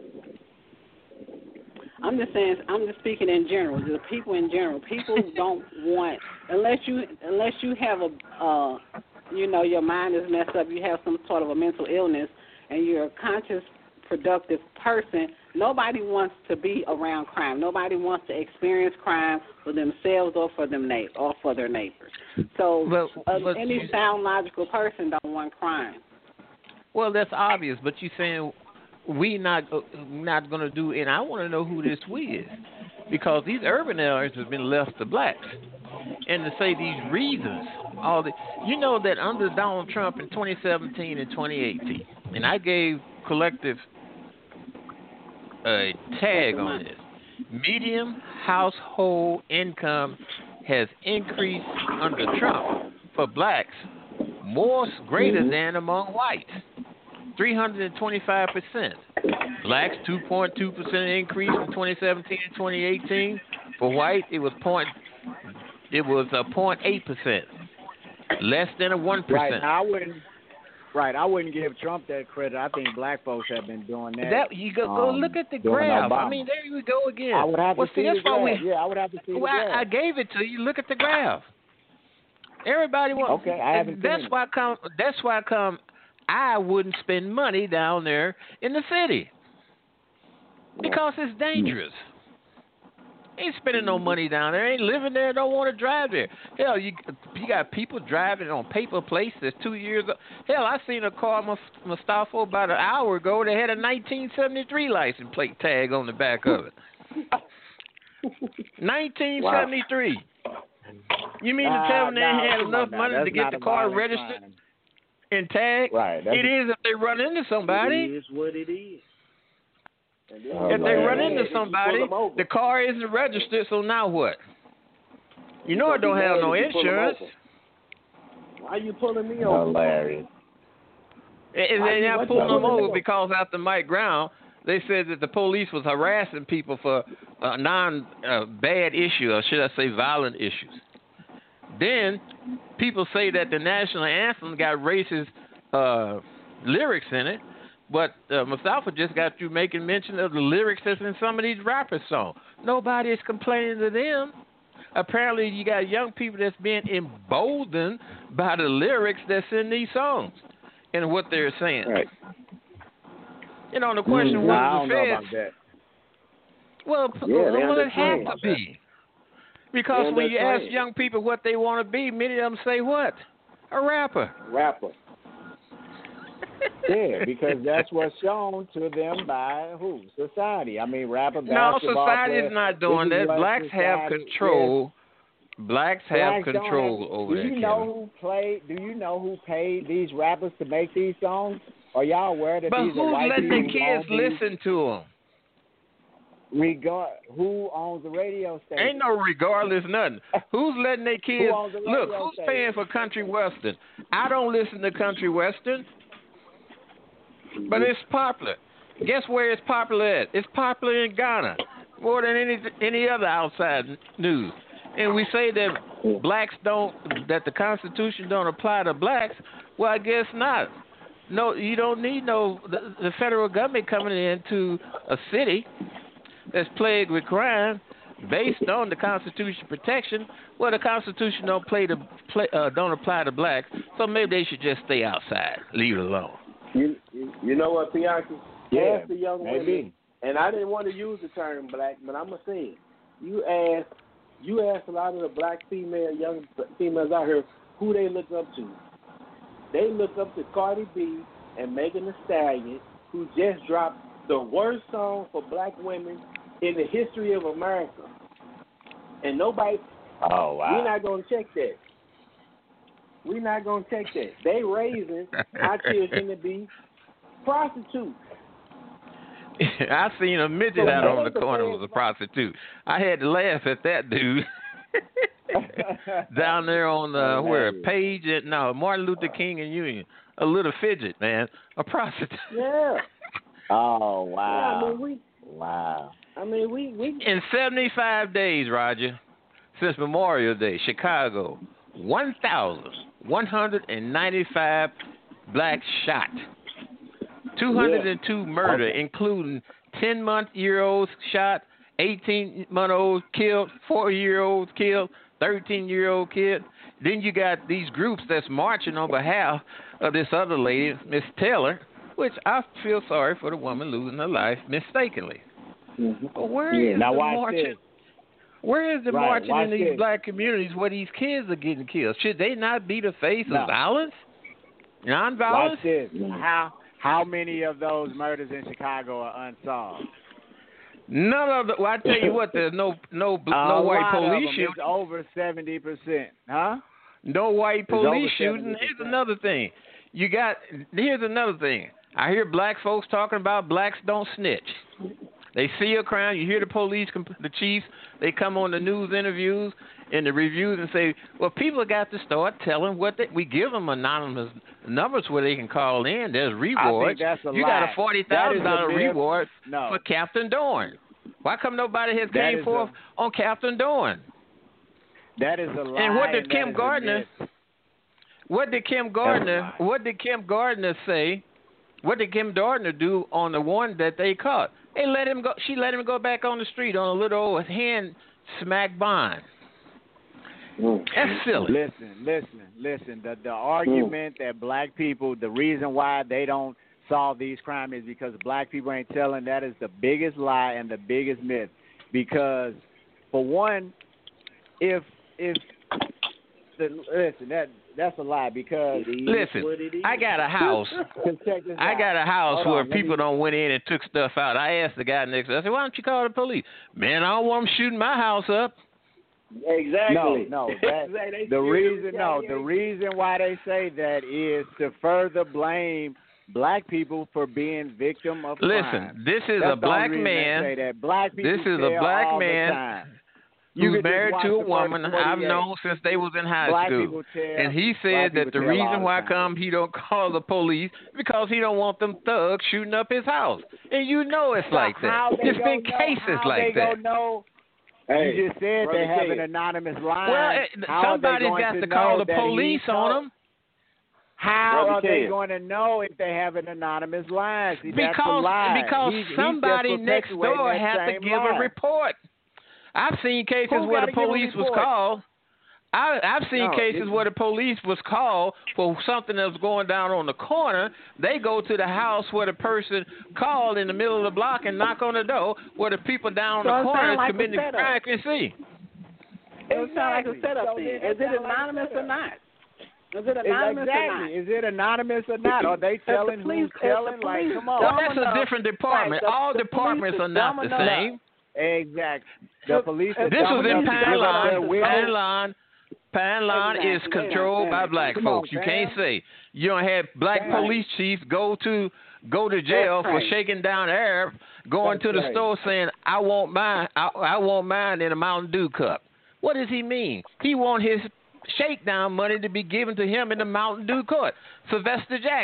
I'm just saying. I'm just speaking in general. The people in general. People don't want unless you have your mind is messed up. You have some sort of a mental illness, and you're a conscious, productive person. Nobody wants to be around crime. Nobody wants to experience crime for themselves or for their neighbors. So any sound, logical person don't want crime. Well, that's obvious, but you're saying we not going to do, and I want to know who this we is, because these urban areas have been left to blacks, and to say these reasons, you know that under Donald Trump in 2017 and 2018, and I gave Collective a tag on this. Median household income has increased under Trump for blacks greater than among whites, 325%. Blacks 2.2% increase from 2017 to 2018. For white, it was 0.8%, less than a 1%. I wouldn't give Trump that credit. I think black folks have been doing that. You go look at the graph. Obama. I mean, there you go again. I would have to see the graph. I would have to see the graph. I gave it to you. Look at the graph. Everybody wants. Okay, I haven't seen it. That's why I wouldn't spend money down there in the city because it's dangerous. Ain't spending no money down there. Ain't living there. Don't want to drive there. Hell, you got people driving on paper plates that's 2 years old. Hell, I seen a car, Mustafa, about an hour ago that had a 1973 license plate tag on the back of it. 1973. Wow. You mean to tell me they had enough money to get the car registered and tagged? Right. It is if they run into somebody. It is what it is. If they run into somebody, the car isn't registered, so now what? You know it don't have no insurance. Why are you pulling me over? Hilarious. They're not pulling them over because after Mike Brown, they said that the police was harassing people for bad issue, or should I say violent issues. Then people say that the national anthem got racist lyrics in it. But Mustafa just got you making mention of the lyrics that's in some of these rappers' songs. Nobody is complaining to them. Apparently, you got young people that's being emboldened by the lyrics that's in these songs and what they're saying. Right. You know, the question was I don't the know feds. about that. Well, it has to be. Because when you ask young people what they want to be, many of them say what? A rapper. Yeah, because that's what's shown to them by who? Society. I mean, rapper, basketball. No, society is not doing that. Blacks have control. Yes. Blacks have control over that. Do you know who paid these rappers to make these songs? Are y'all aware that these are white people? But who's letting the kids listen to them? Who owns the radio station? Ain't no regardless nothing. Who's letting their kids look? Who's paying for country western? I don't listen to country western. But it's popular. Guess where it's popular at? It's popular in Ghana more than any other outside news. And we say that that the Constitution don't apply to blacks. Well, I guess not. No, you don't need the federal government coming into a city that's plagued with crime based on the Constitution protection. Well, the Constitution don't apply to blacks, so maybe they should just stay outside, leave it alone. You know what, Bianchi? Yeah, ask the young maybe. women, and I didn't want to use the term black, but I'm gonna say it. You ask a lot of the black young females out here who they look up to. They look up to Cardi B and Megan Thee Stallion, who just dropped the worst song for black women in the history of America. And nobody, we're not going to check that. We're not going to check that. They raising our children to be prostitutes. I seen a midget out on the corner was a prostitute. I had to laugh at that dude. Down there on Page and Martin Luther King and Union. A little fidget, man. A prostitute. Yeah. Oh, wow. Yeah, I mean, we in 75 days, Roger, since Memorial Day, Chicago, 1,195 blacks shot. 202 murder, including 10-month-year-olds shot, 18-month-olds killed, 4-year-olds killed, 13-year-old kid. Then you got these groups that's marching on behalf of this other lady, Miss Taylor, which I feel sorry for the woman losing her life mistakenly. Mm-hmm. But where is the marching? Where is the marching in these black communities where these kids are getting killed? Should they not be the face of violence? Nonviolence? Watch this. How many of those murders in Chicago are unsolved? None of the. Well, I tell you what, there's no white police shooting. It's over 70%, huh? No white police shooting. Here's another thing. Here's another thing. I hear black folks talking about blacks don't snitch. They see a crime. You hear the police, the chiefs. They come on the news interviews and the reviews and say, "Well, people got to start telling we give them anonymous numbers where they can call in. There's rewards. You got a $40,000 reward for Captain Dorn. Why come nobody has came forth on Captain Dorn? That is a lie. And what did Kim Gardner? What did Kim Gardner say? What did Kim Gardner do on the one that they caught? They let him go. She let him go back on the street on a little old hand smack bond. That's silly. Listen. The argument that black people, the reason why they don't solve these crimes is because black people ain't telling. That is the biggest lie and the biggest myth. Because, for one, that's a lie. Because I got a house. Where people don't went in and took stuff out. I asked the guy next to me, I said, "Why don't you call the police?" "Man, I don't want them shooting my house up." Exactly. No. The reason why they say that is to further blame black people for being victim of crime. Listen, this is a black man. This is a black man who's married to a woman I've known since they was in high school. And he said that the reason why come he don't call the police because he don't want them thugs shooting up his house. And you know it's like that. There's been cases like that. You just said they have an anonymous line. Well, somebody's got to call the police on them. How are they going to know if they have an anonymous line? See, because somebody next door has to give a report. I've seen cases where the police was called. I've seen cases where the police was called for something that was going down on the corner. They go to the house where the person called in the middle of the block and knock on the door where the people down on the corner committing the crime can see. It sounds like a setup thing. Is it anonymous or not? Is it anonymous or not? Is it anonymous or not? Are they telling who's telling? Like, come on. Well, that's a different department. All departments are not the same. Exactly. The police. This was in Pineline. Pineline is controlled by black folks. You can't say you don't have black police chiefs go to jail for shaking down Arab, going to the store saying, "I want mine. I want mine in a Mountain Dew cup." What does he mean? He want his shakedown money to be given to him in the Mountain Dew cup. Sylvester Jackson.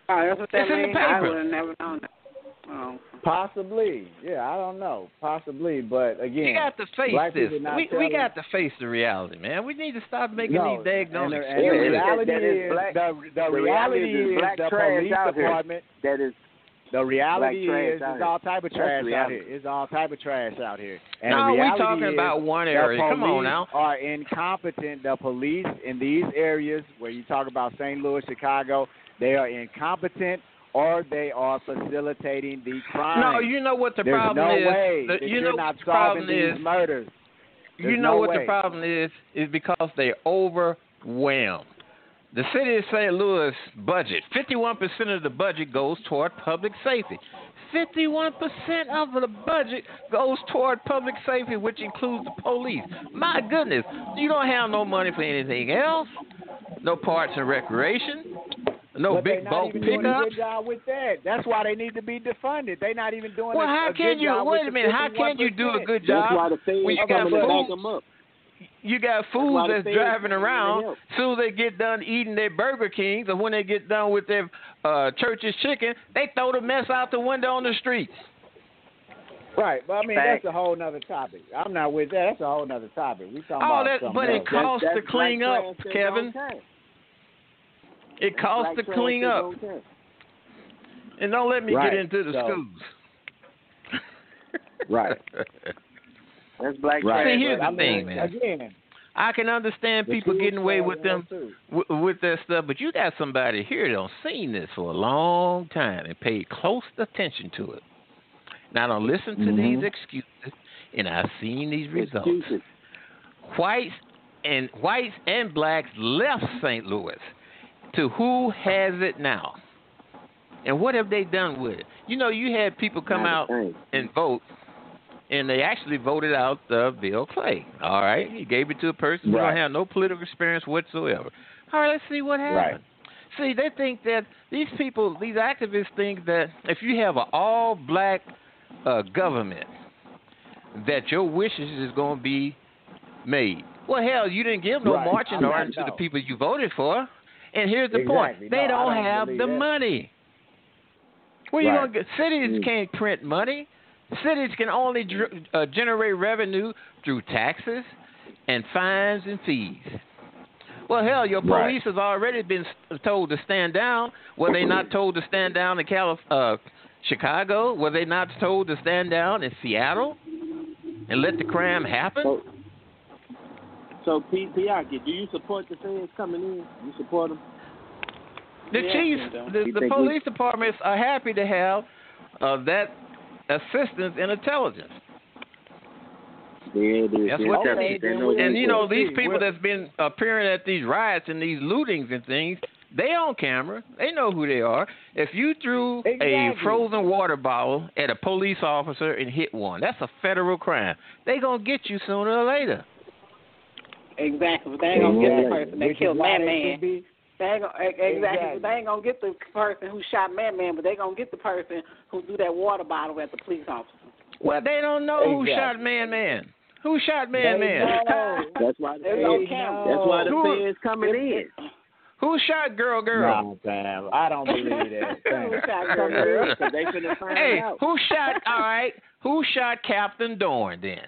Oh, that's what that It's in the means? I paper. would have never known that. Oh. Possibly, yeah, I don't know, possibly, but again, You got to face black this. people not We telling- got to face the reality, man. We need to stop making No, these daggone and the excuses. reality That is black- the reality is black the trash police out here. department. That is The reality black trash is out there's here. all type of That's trash out reality. here. It's all type of trash out here. And No, the we reality talking is about one the area. Come on police now. are incompetent. The police in these areas where you talk about St. Louis, Chicago, they are incompetent or they are facilitating the crime. No, you know what the There's problem no is. way that You you're know not what the solving problem these is. murders. You There's know no what way. the problem is because they're overwhelmed. The city of St. Louis budget, 51% of the budget goes toward public safety. 51% of the budget goes toward public safety, which includes the police. My goodness, you don't have no money for anything else. No parks and recreation. No But big they're not bulk even doing a pickups. good job with that. That's why they need to be defunded. They're not even doing Well, a how good can you? job Wait with a minute. How can you do a 51%? good That's why job the feds when you got coming to back fools? them up. You got why fools the that's feds driving coming in to around. help. Soon as they get done eating their Burger Kings, or when they get done with their church's chicken, they throw the mess out the window on the streets. Right, but I mean Fact. that's a whole nother topic. I'm not with that. That's a whole nother topic. We talking Oh, about that, something but it else. costs to That's clean black up, trash Kevin. that don't count. It costs Black to trash clean that up. don't count. And don't let me Right, get into the so- schools. Right. That's black Right. trash. See, here's but the I mean, thing, man. Again, I can understand the people schools getting away play with a them role, too. with that stuff, but you got somebody here that's seen this for a long time and paid close attention to it. Now, I don't listen to these excuses, and I've seen these results. Excuses. Whites and blacks left St. Louis. To who has it now? And what have they done with it? You know, you had people come Not a out thing. and vote, and they actually voted out Bill Clay. All right, he gave it to a person who Right. don't have no political experience whatsoever. All right, let's see what happens. See, they think that these people, these activists think that if you have an all-black government, that your wishes is going to be made. Well, hell, you didn't give no Right. marching I'm not- orders to the no. people you voted for. And here's the Exactly. point: they No, I don't don't have believe the that. money. Where you Right. gonna get? Cities can't print money. Cities can only generate revenue through taxes and fines and fees. Well, hell, your Right. police has already been told to stand down. Were they not told to stand down in Chicago? Were they not told to stand down in Seattle and let the crime happen? So Piaki, do you support the feds coming in? You support them? The Yeah, chiefs, I think the so. police departments are happy to have that assistance in intelligence. Yeah, it is. That's Yeah, what okay, they they need. know And they you know, do. these people that's been appearing at these riots and these lootings and things, they on camera. They know who they are. If you threw a Exactly. frozen water bottle at a police officer and hit one, that's a federal crime. They gonna get you sooner or later. Exactly, but they ain't gonna get the person that Which is killed why they Madman. should be- They ain't gonna, Exactly. but they ain't gonna get the person who shot Madman, but they gonna get the person who threw that water bottle at the police officer. Well, they don't know who Exactly. shot Man. Who shot They Man? know. That's why There's the no feds. camera. That's why the Who- feds coming in. Who shot Girl? Nah, fam. I don't believe that. Fam. Who shot Coming girl? in, 'cause they finna find Hey, out. who shot? All right, who shot Captain Dorn then?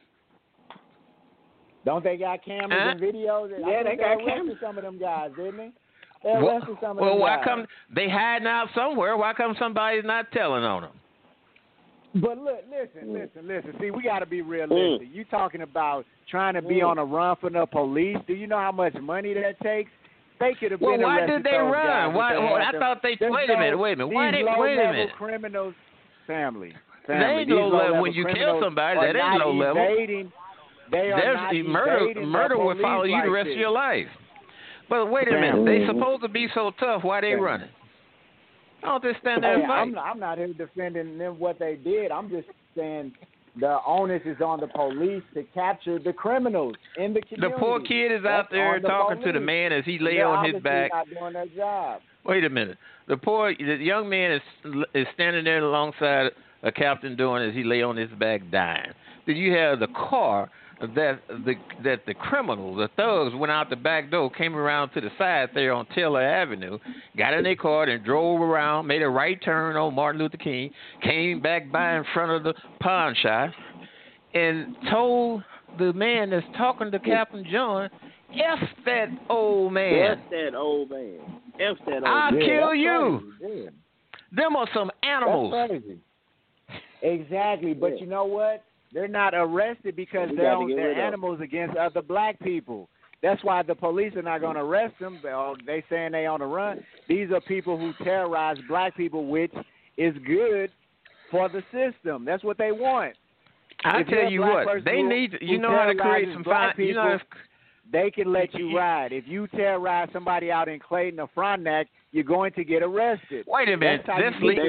Don't they got cameras Huh? and videos? Yeah, I they think got arrested cameras. some of them guys, didn't they? They arrested some of Well, them why guys. come they hiding out somewhere? Why come somebody's not telling on them? But look, listen. See, we got to be realistic. You talking about trying to be on a run from the police? Do you know how much money that takes? They could have Well, been why arrested. did they those run? guys if Why? they Well, had I them. thought they. There's Wait a minute. Wait a minute. Why these they? Wait a low-level minute. criminals, family. They ain't These low level. low-level When you kill criminals somebody, are that ain't not low level. evading- They are not There's murder. evading Murder the will follow police you the like rest this. of your life. But wait a minute. They supposed to be so tough. Why they Yeah. running? Don't just stand there Hey, and fight. I'm not here defending them what they did. I'm just saying the onus is on the police to capture the criminals in the The community. poor kid is out That's there on the talking to the police. man as he lay They're on his obviously back. not doing their job. Wait a minute. The young man is standing there alongside a Captain Dorn as he lay on his back dying. Then you have the car that the criminals, the thugs, went out the back door, came around to the side there on Taylor Avenue, got in their car and drove around, made a right turn on Martin Luther King, came back by in front of the pawn shop, and told the man that's talking to Captain John, F that old man. F that old man. F that old man. I'll kill you. Crazy. Them are some animals. That's crazy. Exactly, but you know what? They're not arrested because they're animals against other black people. That's why the police are not going to arrest them. They saying they on the run. These are people who terrorize black people, which is good for the system. That's what they want. I tell you what, they need. You know how to create some fine. You know, they can let you ride. If you terrorize somebody out in Clayton or Frontenac, you're going to get arrested. Wait a minute. No.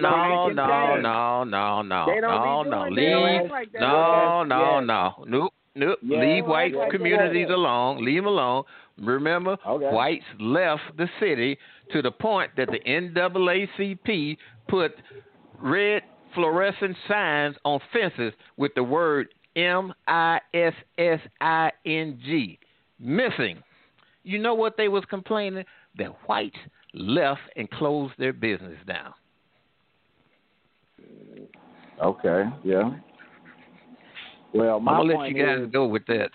Nope. Leave white communities alone. Leave them alone. Remember, whites left the city to the point that the NAACP put red fluorescent signs on fences with the word MISSING missing. You know what they was complaining? That whites left and closed their business down. Okay, yeah. Well, I'm going to let you guys go with that.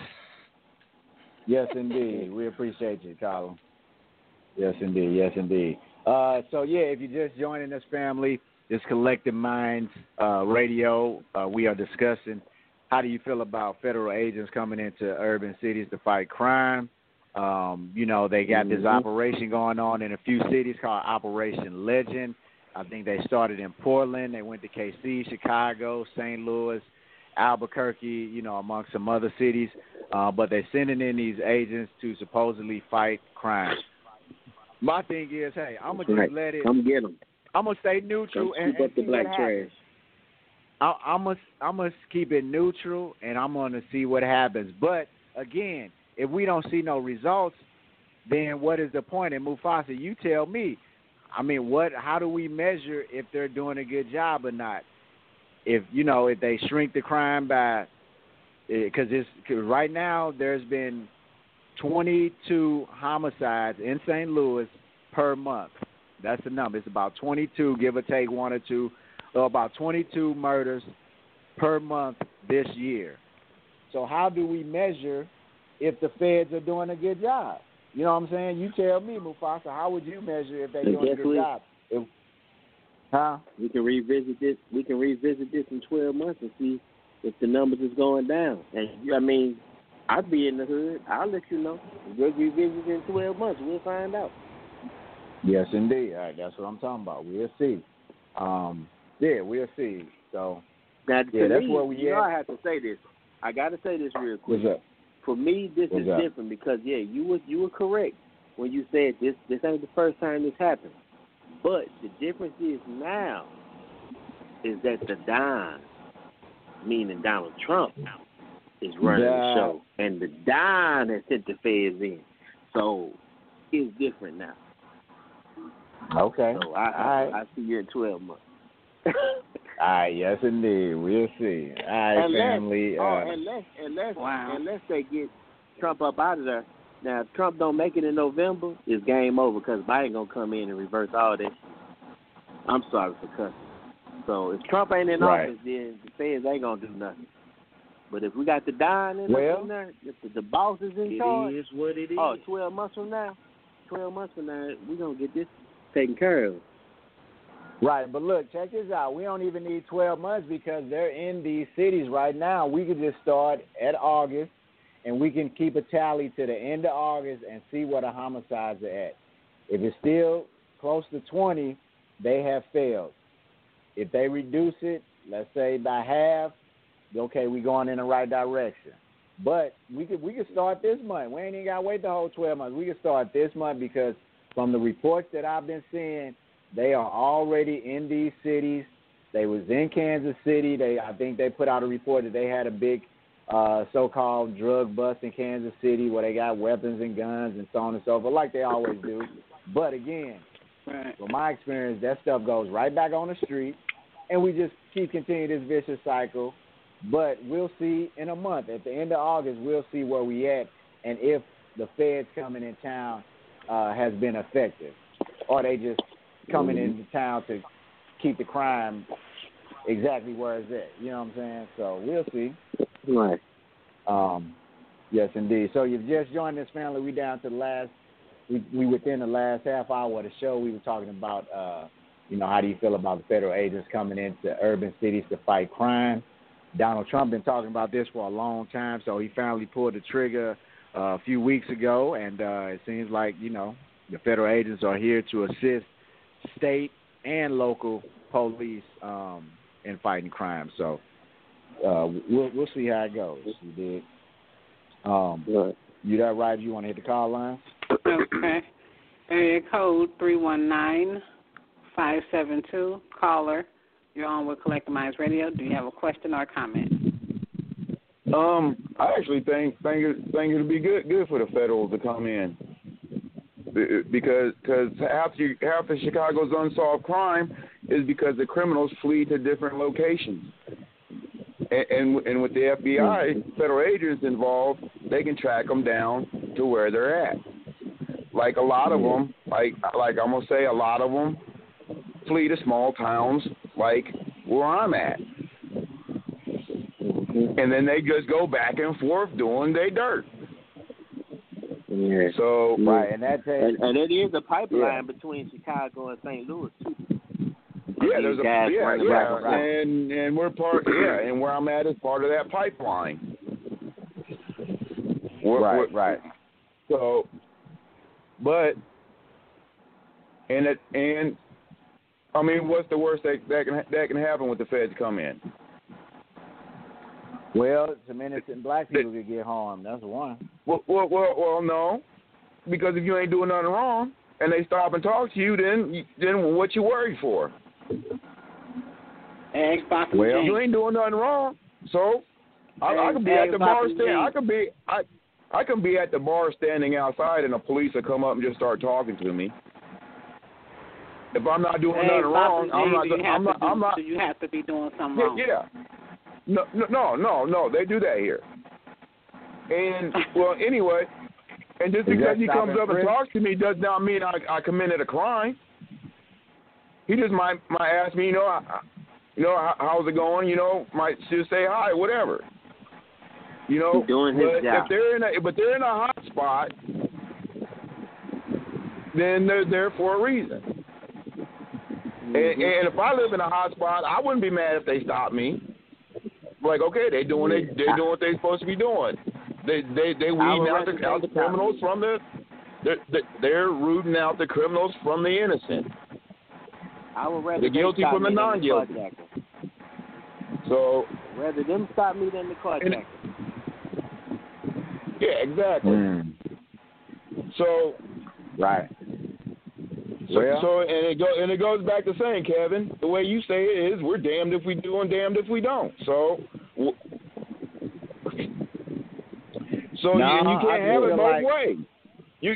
Yes, indeed. We appreciate you, Colin. Yes, indeed. So, if you're just joining us, family, this Collective Minds radio, we are discussing how do you feel about federal agents coming into urban cities to fight crime. They got this operation going on in a few cities called Operation Legend. I think they started in Portland. They went to KC, Chicago, St. Louis, Albuquerque, amongst some other cities. But they're sending in these agents to supposedly fight crime. My thing is, hey, I'm going to just let it. Come get them. I'm going to stay neutral and up the black trash. I'm going to keep it neutral, and I'm going to see what happens. But, again, if we don't see no results, then what is the point? And Mufasa, you tell me. I mean, how do we measure if they're doing a good job or not? If they shrink the crime by, because right now there's been 22 homicides in St. Louis per month. That's the number. It's about 22, give or take one or two, or about 22 murders per month this year. So how do we measure if the feds are doing a good job? You know what I'm saying? You tell me, Mufasa, how would you measure if they're doing a good job? We can revisit this. We can revisit this in 12 months and see if the numbers is going down. And I'd be in the hood. I'll let you know. We'll revisit in 12 months. We'll find out. Yes, indeed. All right, that's what I'm talking about. We'll see. We'll see. So, that's where we at. I have to say this. I got to say this real quick. What's up? For me, this is different because you were correct when you said this ain't the first time this happened. But the difference is now is that the Don, meaning Donald Trump, is running the show, and the Don has sent the feds in. So it's different now. Okay. So I see you in 12 months. All right, yes, indeed. We'll see. All right, family. Unless they get Trump up out of there. Now, if Trump don't make it in November, it's game over because Biden going to come in and reverse all that. I'm sorry for cussing. So if Trump ain't in office, then the feds ain't going to do nothing. But if we got the Don in there, if the boss is in charge. It is what it is. 12 months from now, we're going to get this taken care of. Right, but look, check this out. We don't even need 12 months because they're in these cities right now. We could just start at August, and we can keep a tally to the end of August and see where the homicides are at. If it's still close to 20, they have failed. If they reduce it, let's say by half, okay, we're going in the right direction. But we could start this month. We ain't even got to wait the whole 12 months. We could start this month because from the reports that I've been seeing, they are already in these cities. They was in Kansas City. I think they put out a report that they had a big so-called drug bust in Kansas City where they got weapons and guns and so on and so forth, like they always do. But again, from my experience, that stuff goes right back on the street, and we just keep continuing this vicious cycle. But we'll see in a month. At the end of August, we'll see where we at and if the feds coming in town has been effective, or they just coming into town to keep the crime exactly where it's at. You know what I'm saying? So we'll see. Right. Yes, indeed. So you've just joined this family. We down to the last. We within the last half hour of the show. We were talking about, how do you feel about the federal agents coming into urban cities to fight crime? Donald Trump been talking about this for a long time, so he finally pulled the trigger a few weeks ago, and it seems like, the federal agents are here to assist state and local police in fighting crime. So we'll see how it goes. You dig? You that right? You want to hit the call line? Okay. Area code 319-572. Caller, you're on with Collective Minds Radio. Do you have a question or a comment? I actually think it'll be good for the federals to come in, because half of Chicago's unsolved crime is because the criminals flee to different locations, and with the FBI, federal agents involved, they can track them down to where they're at. Like a lot of them, like I'm gonna say, a lot of them flee to small towns like where I'm at. And then they just go back and forth doing their dirt. Yeah. So right, and that's and it is a pipeline between Chicago and St. Louis too. Yeah, there's and we're part. Yeah, and where I'm at is part of that pipeline. Right. So, but I mean, what's the worst that can happen when the feds come in? Well, some innocent black people could get harmed. That's one. Well, no, because if you ain't doing nothing wrong and they stop and talk to you, then what you worried for? Well, you ain't doing nothing wrong, so I could be at the bar stand. I can be at the bar standing outside, and the police will come up and just start talking to me. If I'm not doing nothing wrong, I'm not. So you have to be doing something wrong. Yeah. No. They do that here. And well, anyway, and just because he comes up and talks to me does not mean I committed a crime. He just might ask me, how's it going? Might just say hi, whatever. Doing his job. But they're in a hot spot, then they're there for a reason. And if I live in a hot spot, I wouldn't be mad if they stopped me. Like, okay, they're doing what they're supposed to be doing. They weeding out the criminals from they're rooting out the criminals from the innocent. I would rather the guilty from the non-guilty. So rather them stop me than the carjacker. Yeah, exactly. So right. So it goes back to saying, Kevin, the way you say it is, we're damned if we do and damned if we don't. So you can't have it both ways. You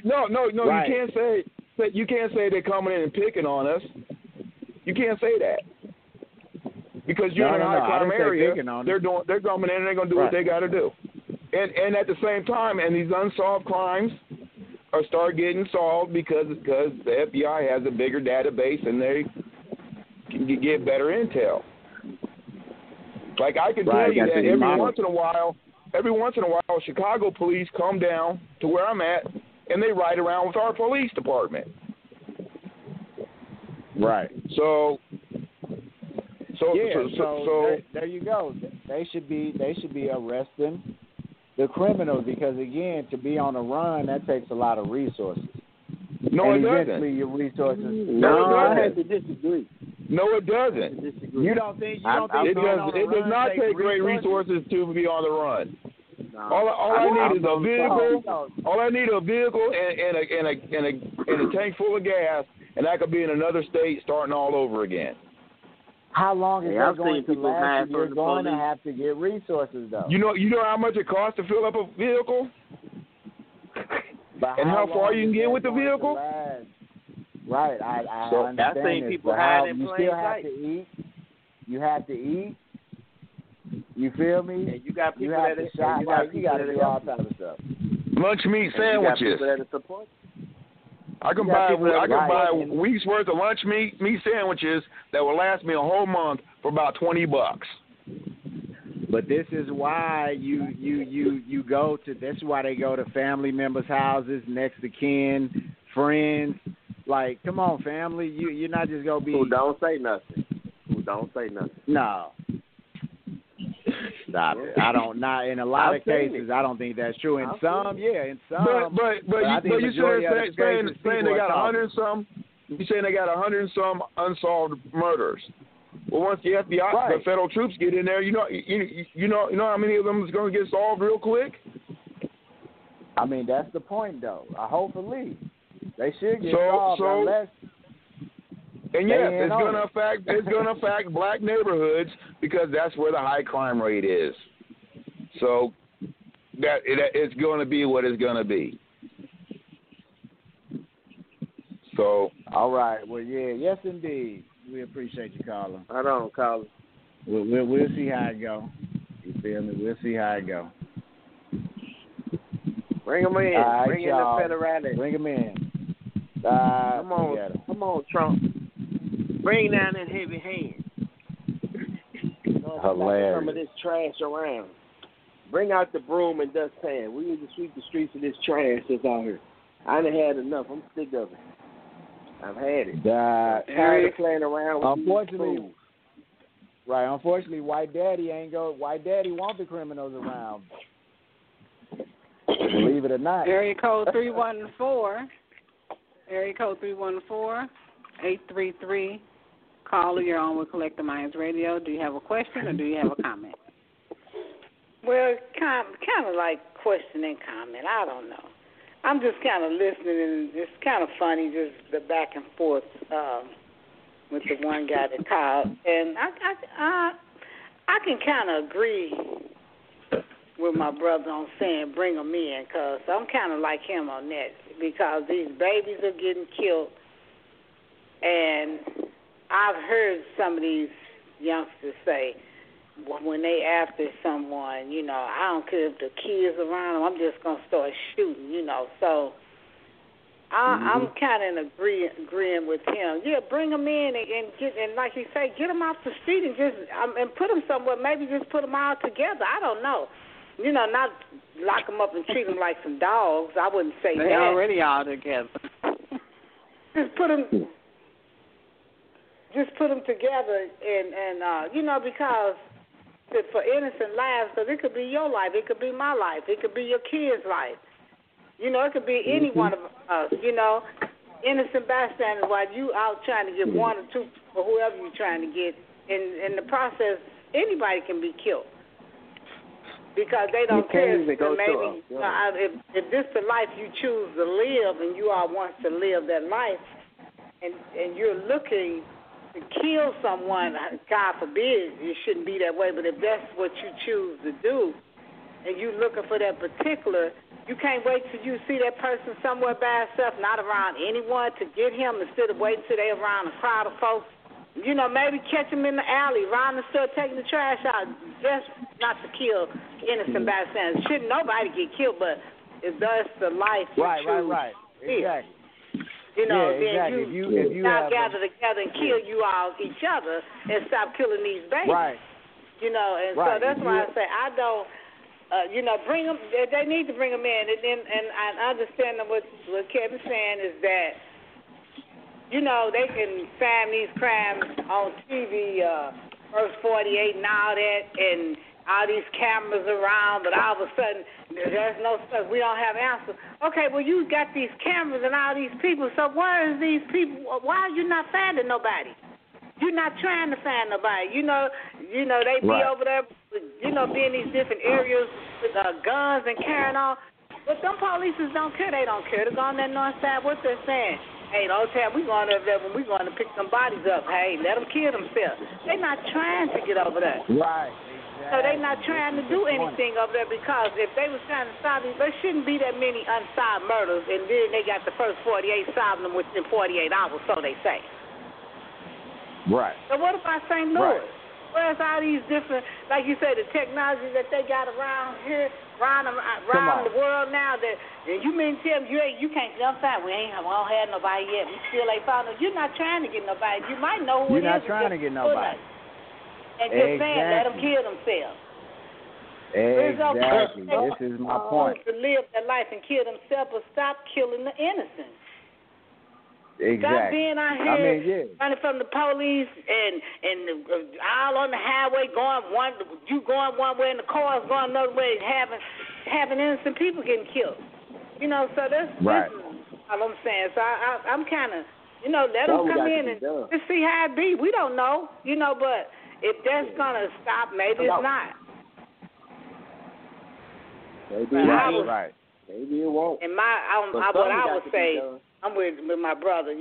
can't say they're coming in and picking on us. You can't say that. Because you're in a high crime area, they're coming in and they're gonna do what they gotta do. And at the same time, and these unsolved crimes start getting solved because the FBI has a bigger database and they can get better intel. Like I can tell you that every once in a while, Chicago police come down to where I'm at and they ride around with our police department. Right. So there you go. They should be arresting the criminals because again, to be on the run, that takes a lot of resources. No, and it eventually doesn't. Your resources. No, I have to disagree. No, it doesn't. You don't think? It does not take great resources to be on the run. No. All I need is a vehicle. All I need is a vehicle and a tank full of gas, and I could be in another state starting all over again. How long is that going to last? You're going to have to get resources, though. You know how much it costs to fill up a vehicle, and how far you can get with the vehicle. Right, I understand this. People hide in plain sight. You have to eat. You feel me? And you got people that shop. You got to do all types of stuff. Lunch meat sandwiches. I can buy weeks worth of lunch meat sandwiches that will last me a whole month for about $20. But this is why you go to. This is why they go to family members' houses, next to kin, friends. Like, come on, family. You're not just gonna be. Who don't say nothing. No. Stop it. I don't. Not in a lot of cases. I don't think that's true. In some, yeah. In some. But you saying they got 100 and some. You saying they got 100 and some unsolved murders. Well, once the FBI, the federal troops get in there, you know how many of them is going to get solved real quick. I mean, that's the point, though. Hopefully, they should get solved unless. And yes, it's going to affect black neighborhoods because that's where the high crime rate is. So it's going to be what it's going to be. So. All right. Well, yeah. Yes, indeed. We appreciate you, calling. I don't, Colin. We'll see how it go. You feel me? We'll see how it go. Bring them in. Right, bring in the federality. Bring them in. Come on, Trump. Bring down that heavy hand. Hilarious. Some of this trash around. Bring out the broom and dustpan. We need to sweep the streets of this trash that's out here. I done had enough. I'm sick of it. I've had it. Tired of playing around with unfortunately, these fools. Right. Unfortunately, White Daddy want the criminals around. Believe it or not. Area code 314. Area code 314-833. Caller, you're on with Collective Minds Radio. Do you have a question or do you have a comment? Well, kind of like question and comment. I don't know. I'm just kind of listening, and it's kind of funny, just the back and forth with the one guy that called. And I can kind of agree with my brother on saying bring them in, because I'm kind of like him on that, because these babies are getting killed. And I've heard some of these youngsters say, when they after someone, I don't care if the kids around them, I'm just going to start shooting, So I'm kind of agreeing with him. Yeah, bring them in and like you say, get them off the street and put them somewhere. Maybe just put them all together. I don't know. Not lock them up and treat them like some dogs. I wouldn't say that. They're already all together. Just put them together and because for innocent lives, because it could be your life, it could be my life, it could be your kid's life. It could be any one of us, innocent bystanders while you out trying to get one or two or whoever you're trying to get. In the process, anybody can be killed because they don't care. Maybe if this is the life you choose to live and you all want to live that life and you're looking to kill someone, God forbid, it shouldn't be that way, but if that's what you choose to do and you're looking for that particular, you can't wait till you see that person somewhere by himself, not around anyone, to get him instead of waiting till they're around a crowd of folks. Maybe catch him in the alley, around the store, taking the trash out, just not to kill innocent bystanders. Shouldn't nobody get killed, but if that's the life you choose. Right. Exactly. Then you now gather together and kill you all each other and stop killing these babies. Right. So that's why I say I don't. Bring them. They need to bring them in, and I understand what Kevin's saying is that they can find these crimes on TV, First 48 and all that, and all these cameras around, but all of a sudden there's no stuff. We don't have answers. Okay, well, you got these cameras and all these people, so where is these people? Why are you not finding nobody? You're not trying to find nobody. They be over there, be in these different areas with guns and carrying on. But them police don't care. They don't care. They're going on that north side. What they're saying? Hey, don't tell we going over there when we going to pick some bodies up. Hey, let them kill themselves. They're not trying to get over there. Right. So they're not trying to do anything over there, because if they was trying to solve it, there shouldn't be that many unsolved murders, and then they got the first 48 solving them within 48 hours, so they say. Right. So what about St. Louis? Right. Where's all these different, like you said, the technology that they got around here, around the world now? That and you mean tell me you can't jump out? We don't have nobody yet. We still ain't found. You're not trying to get nobody. You might know who You're not trying to get nobody. And just saying, let them kill themselves. Exactly. This is my point. To live their life and kill themselves, but stop killing the innocent. Exactly. Stop being out here running from the police and all on the highway going one way and the car's going another way, having innocent people getting killed. You know, so that's all I'm saying. So I'm kind of, let them come in and just see how it be. We don't know, but if that's gonna stop, maybe it's not. Maybe right. Maybe it won't. And what I would say. I'm with my brother,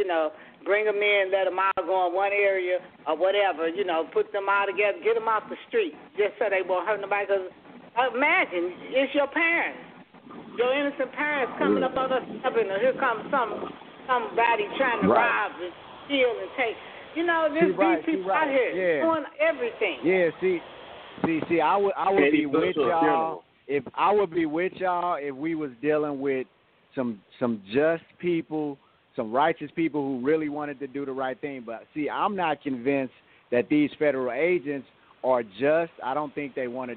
bring them in, let them all go in one area or whatever, put them all together, get them off the street just so they won't hurt nobody. Because imagine, it's your parents, your innocent parents coming up on us, and here comes somebody trying to rob and steal and take. There's these people out here doing everything. Yeah, see, I would be with y'all. If I would be with y'all if we was dealing with some just people, some righteous people who really wanted to do the right thing. But see, I'm not convinced that these federal agents are just. I don't think they want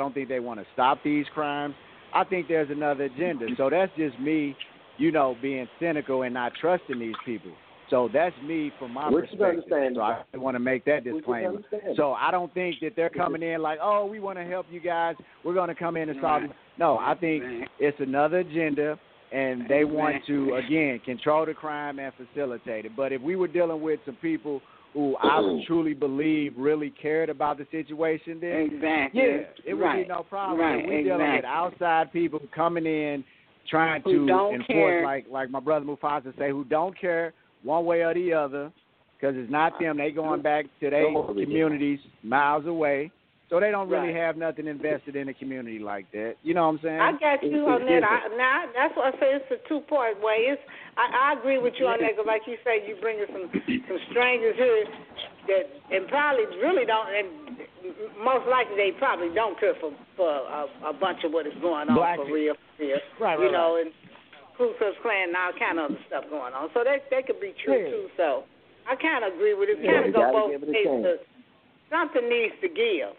to stop these crimes. I think there's another agenda. So that's just me, being cynical and not trusting these people. So that's me from my perspective. So I want to make that disclaimer. So I don't think that they're coming in like, oh, we want to help you guys. We're going to come in and solve it. No, I think it's another agenda. And they want to, again, control the crime and facilitate it. But if we were dealing with some people who I truly believe really cared about the situation, then it would be no problem. If we're dealing with outside people coming in, trying to enforce, like my brother Mufasa say, who don't care one way or the other, because it's not them. They going back to their communities miles away. So they don't really have nothing invested in a community like that. You know what I'm saying? I got you on that. Now that's what I say. It's a two-part way. I agree with you on that because, like you say, you bringing some strangers here that and probably really don't, and most likely they probably don't care for a bunch of what is going on for real. Right. And Ku Klux Klan and all kind of other stuff going on. So that could be true too. So I kind of agree with it. Kind of go both ways. Something needs to give.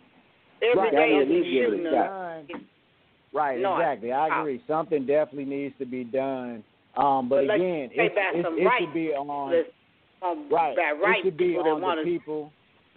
Every day is shooting Right, exactly. I agree. Something definitely needs to be done. But again, it should be on it should be on the people.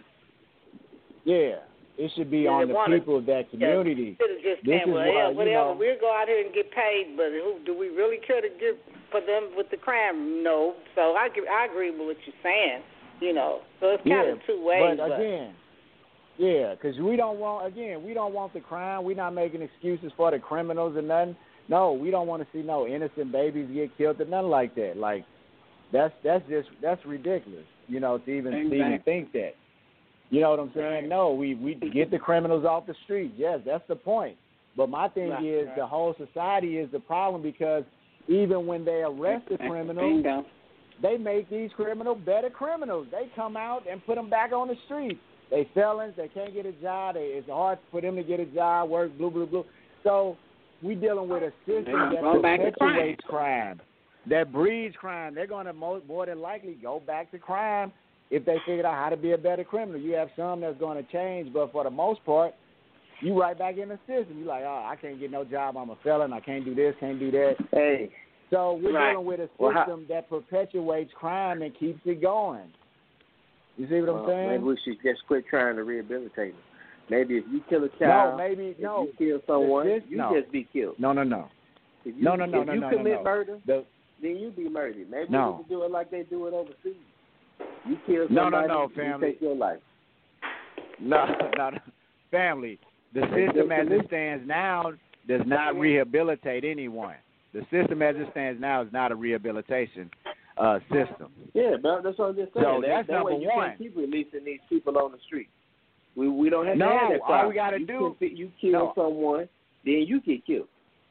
Yeah, it should be on the people of that community. Just saying, whatever, we'll go out here and get paid, but do we really care to give for them with the crime? No. So I agree with what you're saying. So it's kind of two ways. But again. Yeah, because we don't want the crime. We're not making excuses for the criminals and nothing. No, we don't want to see no innocent babies get killed or nothing like that. Like, that's ridiculous, to even think that. You know what I'm saying? No, we get the criminals off the street. Yes, that's the point. But my thing is the whole society is the problem because even when they arrest the criminals, they make these criminals better criminals. They come out and put them back on the street. They felons, they can't get a job. It's hard for them to get a job, work, blah, blah, blah. So we dealing with a system that perpetuates crime, that breeds crime. They're going to more than likely go back to crime if they figured out how to be a better criminal. You have some that's going to change, but for the most part, you right back in the system. You're like, oh, I can't get no job. I'm a felon. I can't do this, can't do that. Hey. So we're dealing with a system that perpetuates crime and keeps it going. You see what I'm saying? Maybe we should just quit trying to rehabilitate them. Maybe if you kill a child, if you kill someone, you just be killed. No. If you commit murder, then you be murdered. Maybe we need to do it like they do it overseas. You kill somebody, you take your life. No, family. The system as it stands now does not rehabilitate anyone. The system as it stands now is not a rehabilitation system. Yeah, but that's what I'm just saying. So that's number one. You one. can't keep releasing these people on the street. We don't have to have that problem. All we got to do... You kill someone, then you get killed.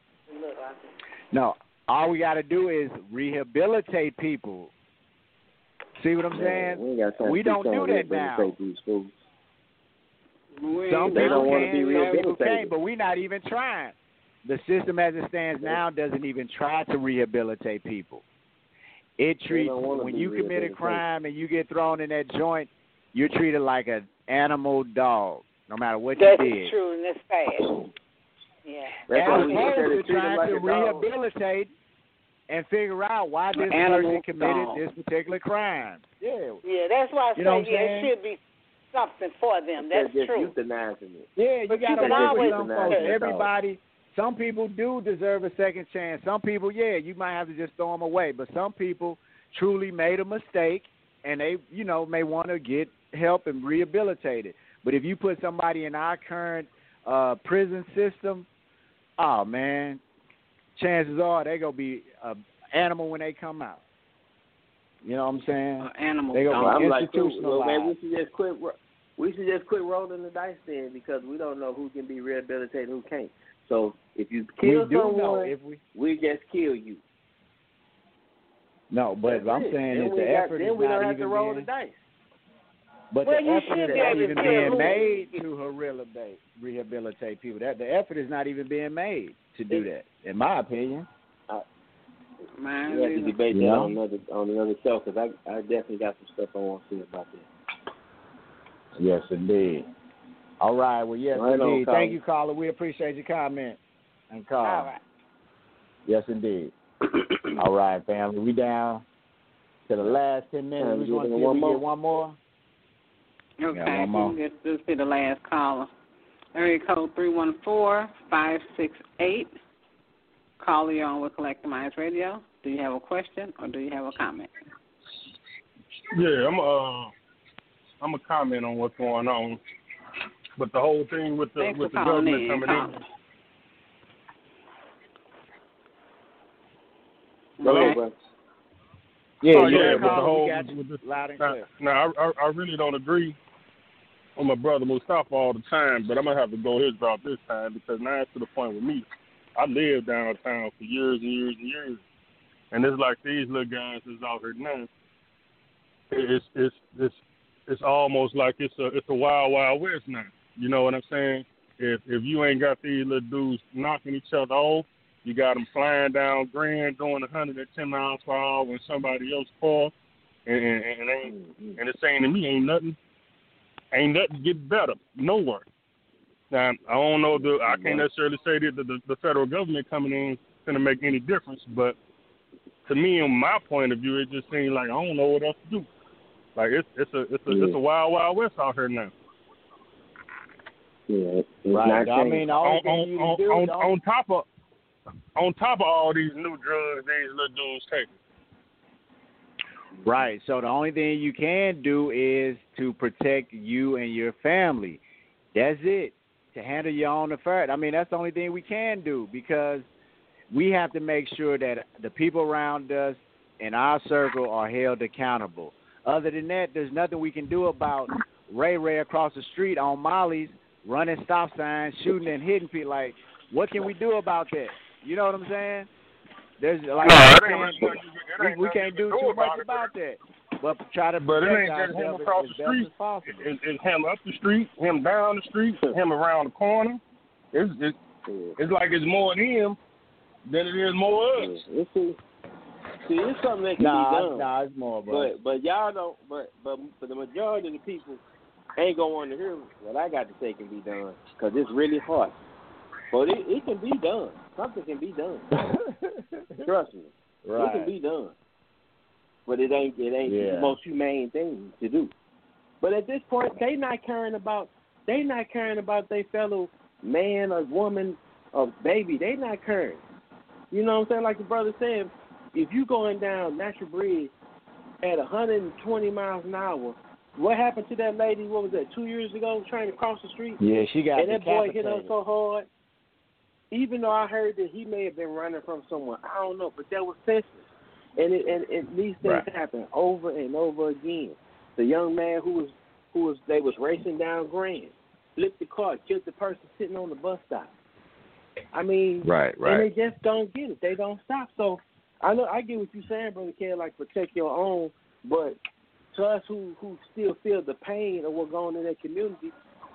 No, all we got to do is rehabilitate people. See what I'm saying? We don't do that now. These fools. Some people can, some people can't, but we're not even trying. The system as it stands now doesn't even try to rehabilitate people. It treats, when you commit a crime and you get thrown in that joint, you're treated like an animal dog, no matter what you did. That's true, and that's bad. Yeah. As opposed to trying to rehabilitate and figure out why this person committed this particular crime. Yeah. Yeah, that's why I say it should be something for them. That's true. Euthanizing it. Yeah, you got to always some folks. Everybody. Some people do deserve a second chance. Some people, you might have to just throw them away. But some people truly made a mistake, and they, may want to get help and rehabilitated. But if you put somebody in our current prison system, oh, man, chances are they're going to be an animal when they come out. You know what I'm saying? Animal. They're going to be institutionalized. Man, we should just quit rolling the dice then, because we don't know who can be rehabilitated and who can't. So if you kill someone, we just kill you. No, but I'm saying that the effort is not even. Then we don't have to roll the dice. But the effort is not even being made to rehabilitate people. That the effort is not even being made to do that, in my opinion. We have to debate that on another show, because I definitely got some stuff I want to say about that. Yes, indeed. All right. Well, yes, indeed. Thank you, caller. We appreciate your comment and call. All right. Yes, indeed. All right, family. We down to the last 10 minutes. We want to get one more. Okay. This be the last caller. Area code 314-568. Caller, you're on with Collective Minds Radio. Do you have a question or do you have a comment? Yeah, I'm a comment on what's going on. But the whole thing with the government coming in. Hello? But the whole now I really don't agree with my brother Mustafa all the time, but I'm gonna have to go his route this time, because now it's to the point with me. I lived downtown for years and years and years, and it's like these little guys that's out here now. It's almost like it's a wild west now. You know what I'm saying? If you ain't got these little dudes knocking each other off, you got them flying down Grand doing 110 miles per hour in somebody else's car, and it's saying to me, ain't nothing get better nowhere. Now I don't know I can't necessarily say that the federal government coming in is going to make any difference, but to me, in my point of view, it just seems like I don't know what else to do. Like it's a wild west out here now. Yeah, right. I mean, on top of all these new drugs these little dudes taking. Right. So the only thing you can do is to protect you and your family. That's it. To handle your own affairs. I mean, that's the only thing we can do, because we have to make sure that the people around us in our circle are held accountable. Other than that, there's nothing we can do about Ray across the street on Molly's running stop signs, shooting and hitting people. Like, what can we do about that? You know what I'm saying? There's like we can't do too much about that. But try to But it ain't just him across the street. It's him up the street, him down the street, him around the corner. It's like it's more of him than it is more of us. See, it's something that can be done. Nah, it's more, bro. But y'all don't. But for the majority of the people, ain't gonna want to hear what I got to say can be done, because it's really hard. But it can be done. Something can be done. Trust me, it can be done. But it ain't the most humane thing to do. But at this point, they not caring about their fellow man or woman or baby. They not caring. You know what I'm saying? Like the brother said, if you going down Natural Bridge at 120 miles an hour, what happened to that lady? What was that? 2 years ago, trying to cross the street. Yeah, she got. And that boy hit her so hard. Even though I heard that he may have been running from someone, I don't know, but that was senseless. And these things happen over and over again. The young man who was racing down Grand, flipped the car, killed the person sitting on the bus stop. I mean, right. And they just don't get it. They don't stop. So I get what you're saying, Brother Ken, like protect your own. But to us who still feel the pain of what's going on in that community,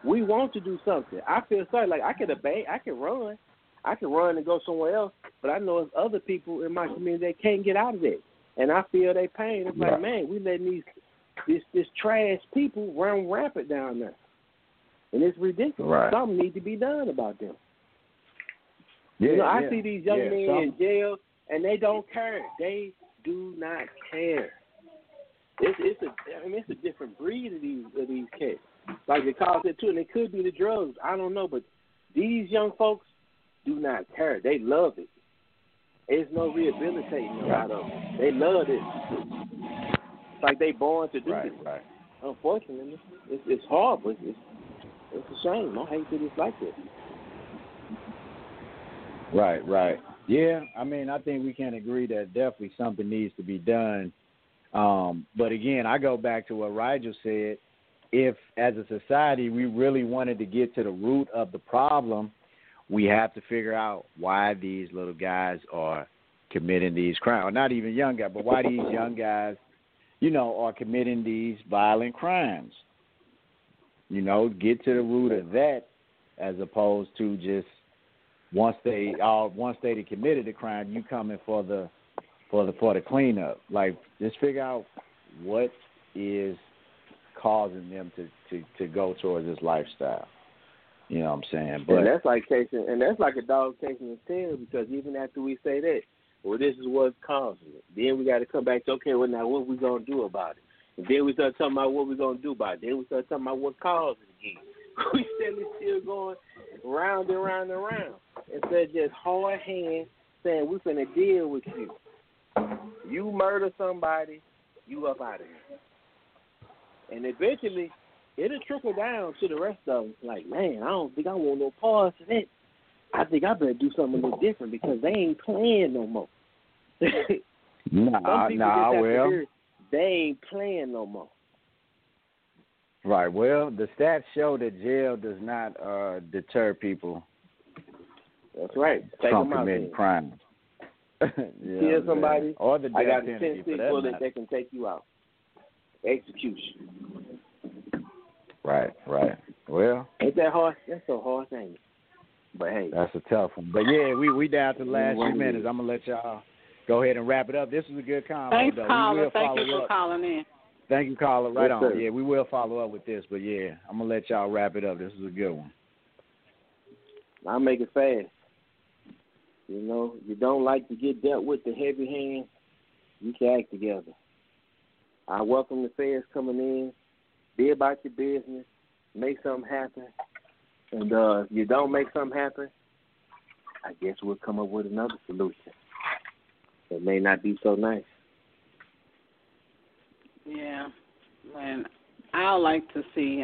we want to do something. I feel sorry. Like I can run and go somewhere else, but I know there's other people in my community that can't get out of it, and I feel their pain. It's like, man, we letting this trash people run rampant down there, and it's ridiculous. Right. Something needs to be done about them. Yeah, I see these young men in jail, and they don't care. They do not care. It's a different breed of these cats. Like they call it too, and it could be the drugs. I don't know, but these young folks do not care. They love it. There's no rehabilitating them out of them. They love it. It's like they born to do this. Right. Unfortunately, it's horrible. It's a shame. I hate that it's like this. Right. Yeah, I mean, I think we can agree that definitely something needs to be done. But again, I go back to what Rigel said. If, as a society, we really wanted to get to the root of the problem, we have to figure out why these little guys are committing these crimes. Or not even young guys, but why these young guys, are committing these violent crimes. Get to the root of that, as opposed to just once they committed the crime, you coming for the cleanup. Like, just figure out what is causing them to go towards this lifestyle. You know what I'm saying? But and that's like a dog chasing his tail, because even after we say that, well, this is what's causing it. Then we got to come back to, okay, well, now what we going to do about it? And then we start talking about what we're going to do about it. Then we start talking about what caused it again. We still going round and round and round. Instead of just hard hand saying, we're going to deal with you. You murder somebody, you up out of here. And eventually, it'll trickle down to the rest of them. Like, man, I don't think I want no parts of it. I think I better do something a little different, because they ain't playing no more. Well, they ain't playing no more. Right. Well, the stats show that jail does not deter people. That's right. From committing crimes. Kill somebody, or the I got a penalty 10-stick bullet that can take you out. Execution. Right. Well, ain't that hard? That's so hard, ain't it? But hey, that's a tough one. But yeah, we down to the last few minutes. I'm gonna let y'all go ahead and wrap it up. This was a good convo. Thanks, though. caller. Thank you for calling in. Thank you, caller. Right yes, on. Sir. Yeah, we will follow up with this. But yeah, I'm gonna let y'all wrap it up. This is a good one. I'll make it fast. You don't like to get dealt with the heavy hand, you can act together. I welcome the feds coming in. Be about your business. Make something happen. And if you don't make something happen, I guess we'll come up with another solution. It may not be so nice. Yeah. And I would like to see,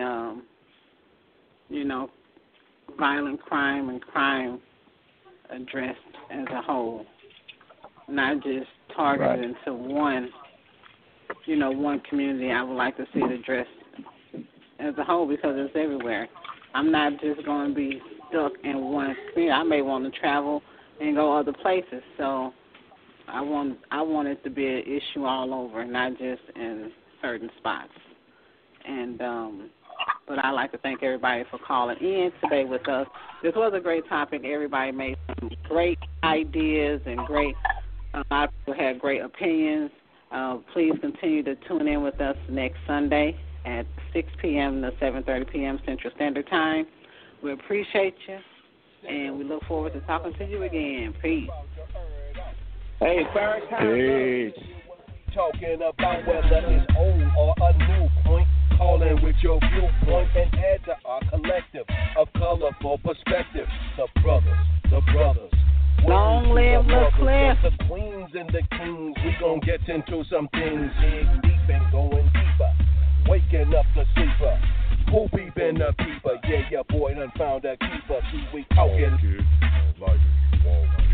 violent crime and crime addressed as a whole, not just targeted to one community. I would like to see it addressed as a whole, because it's everywhere. I'm not just going to be stuck in one community. I may want to travel and go other places. So I want it to be an issue all over, not just in certain spots. And but I'd like to thank everybody for calling in today with us. This was a great topic. Everybody made some great ideas and a lot of people had great opinions. Please continue to tune in with us next Sunday at 6 p.m. to 7:30 p.m. Central Standard Time. We appreciate you, and we look forward to talking to you again. Peace. Hey, Farrakhan. Peace. Talking about whether it's old or a new point. Call in with your viewpoint and add to our collective of colorful perspective. The brothers. Long live LaCliff. The queens and the kings. We gon' get into some things. Dig deep and going deeper. Waking up the sleeper. Who peeping the peeper? Yeah, your boy done found a keeper. See, we talking.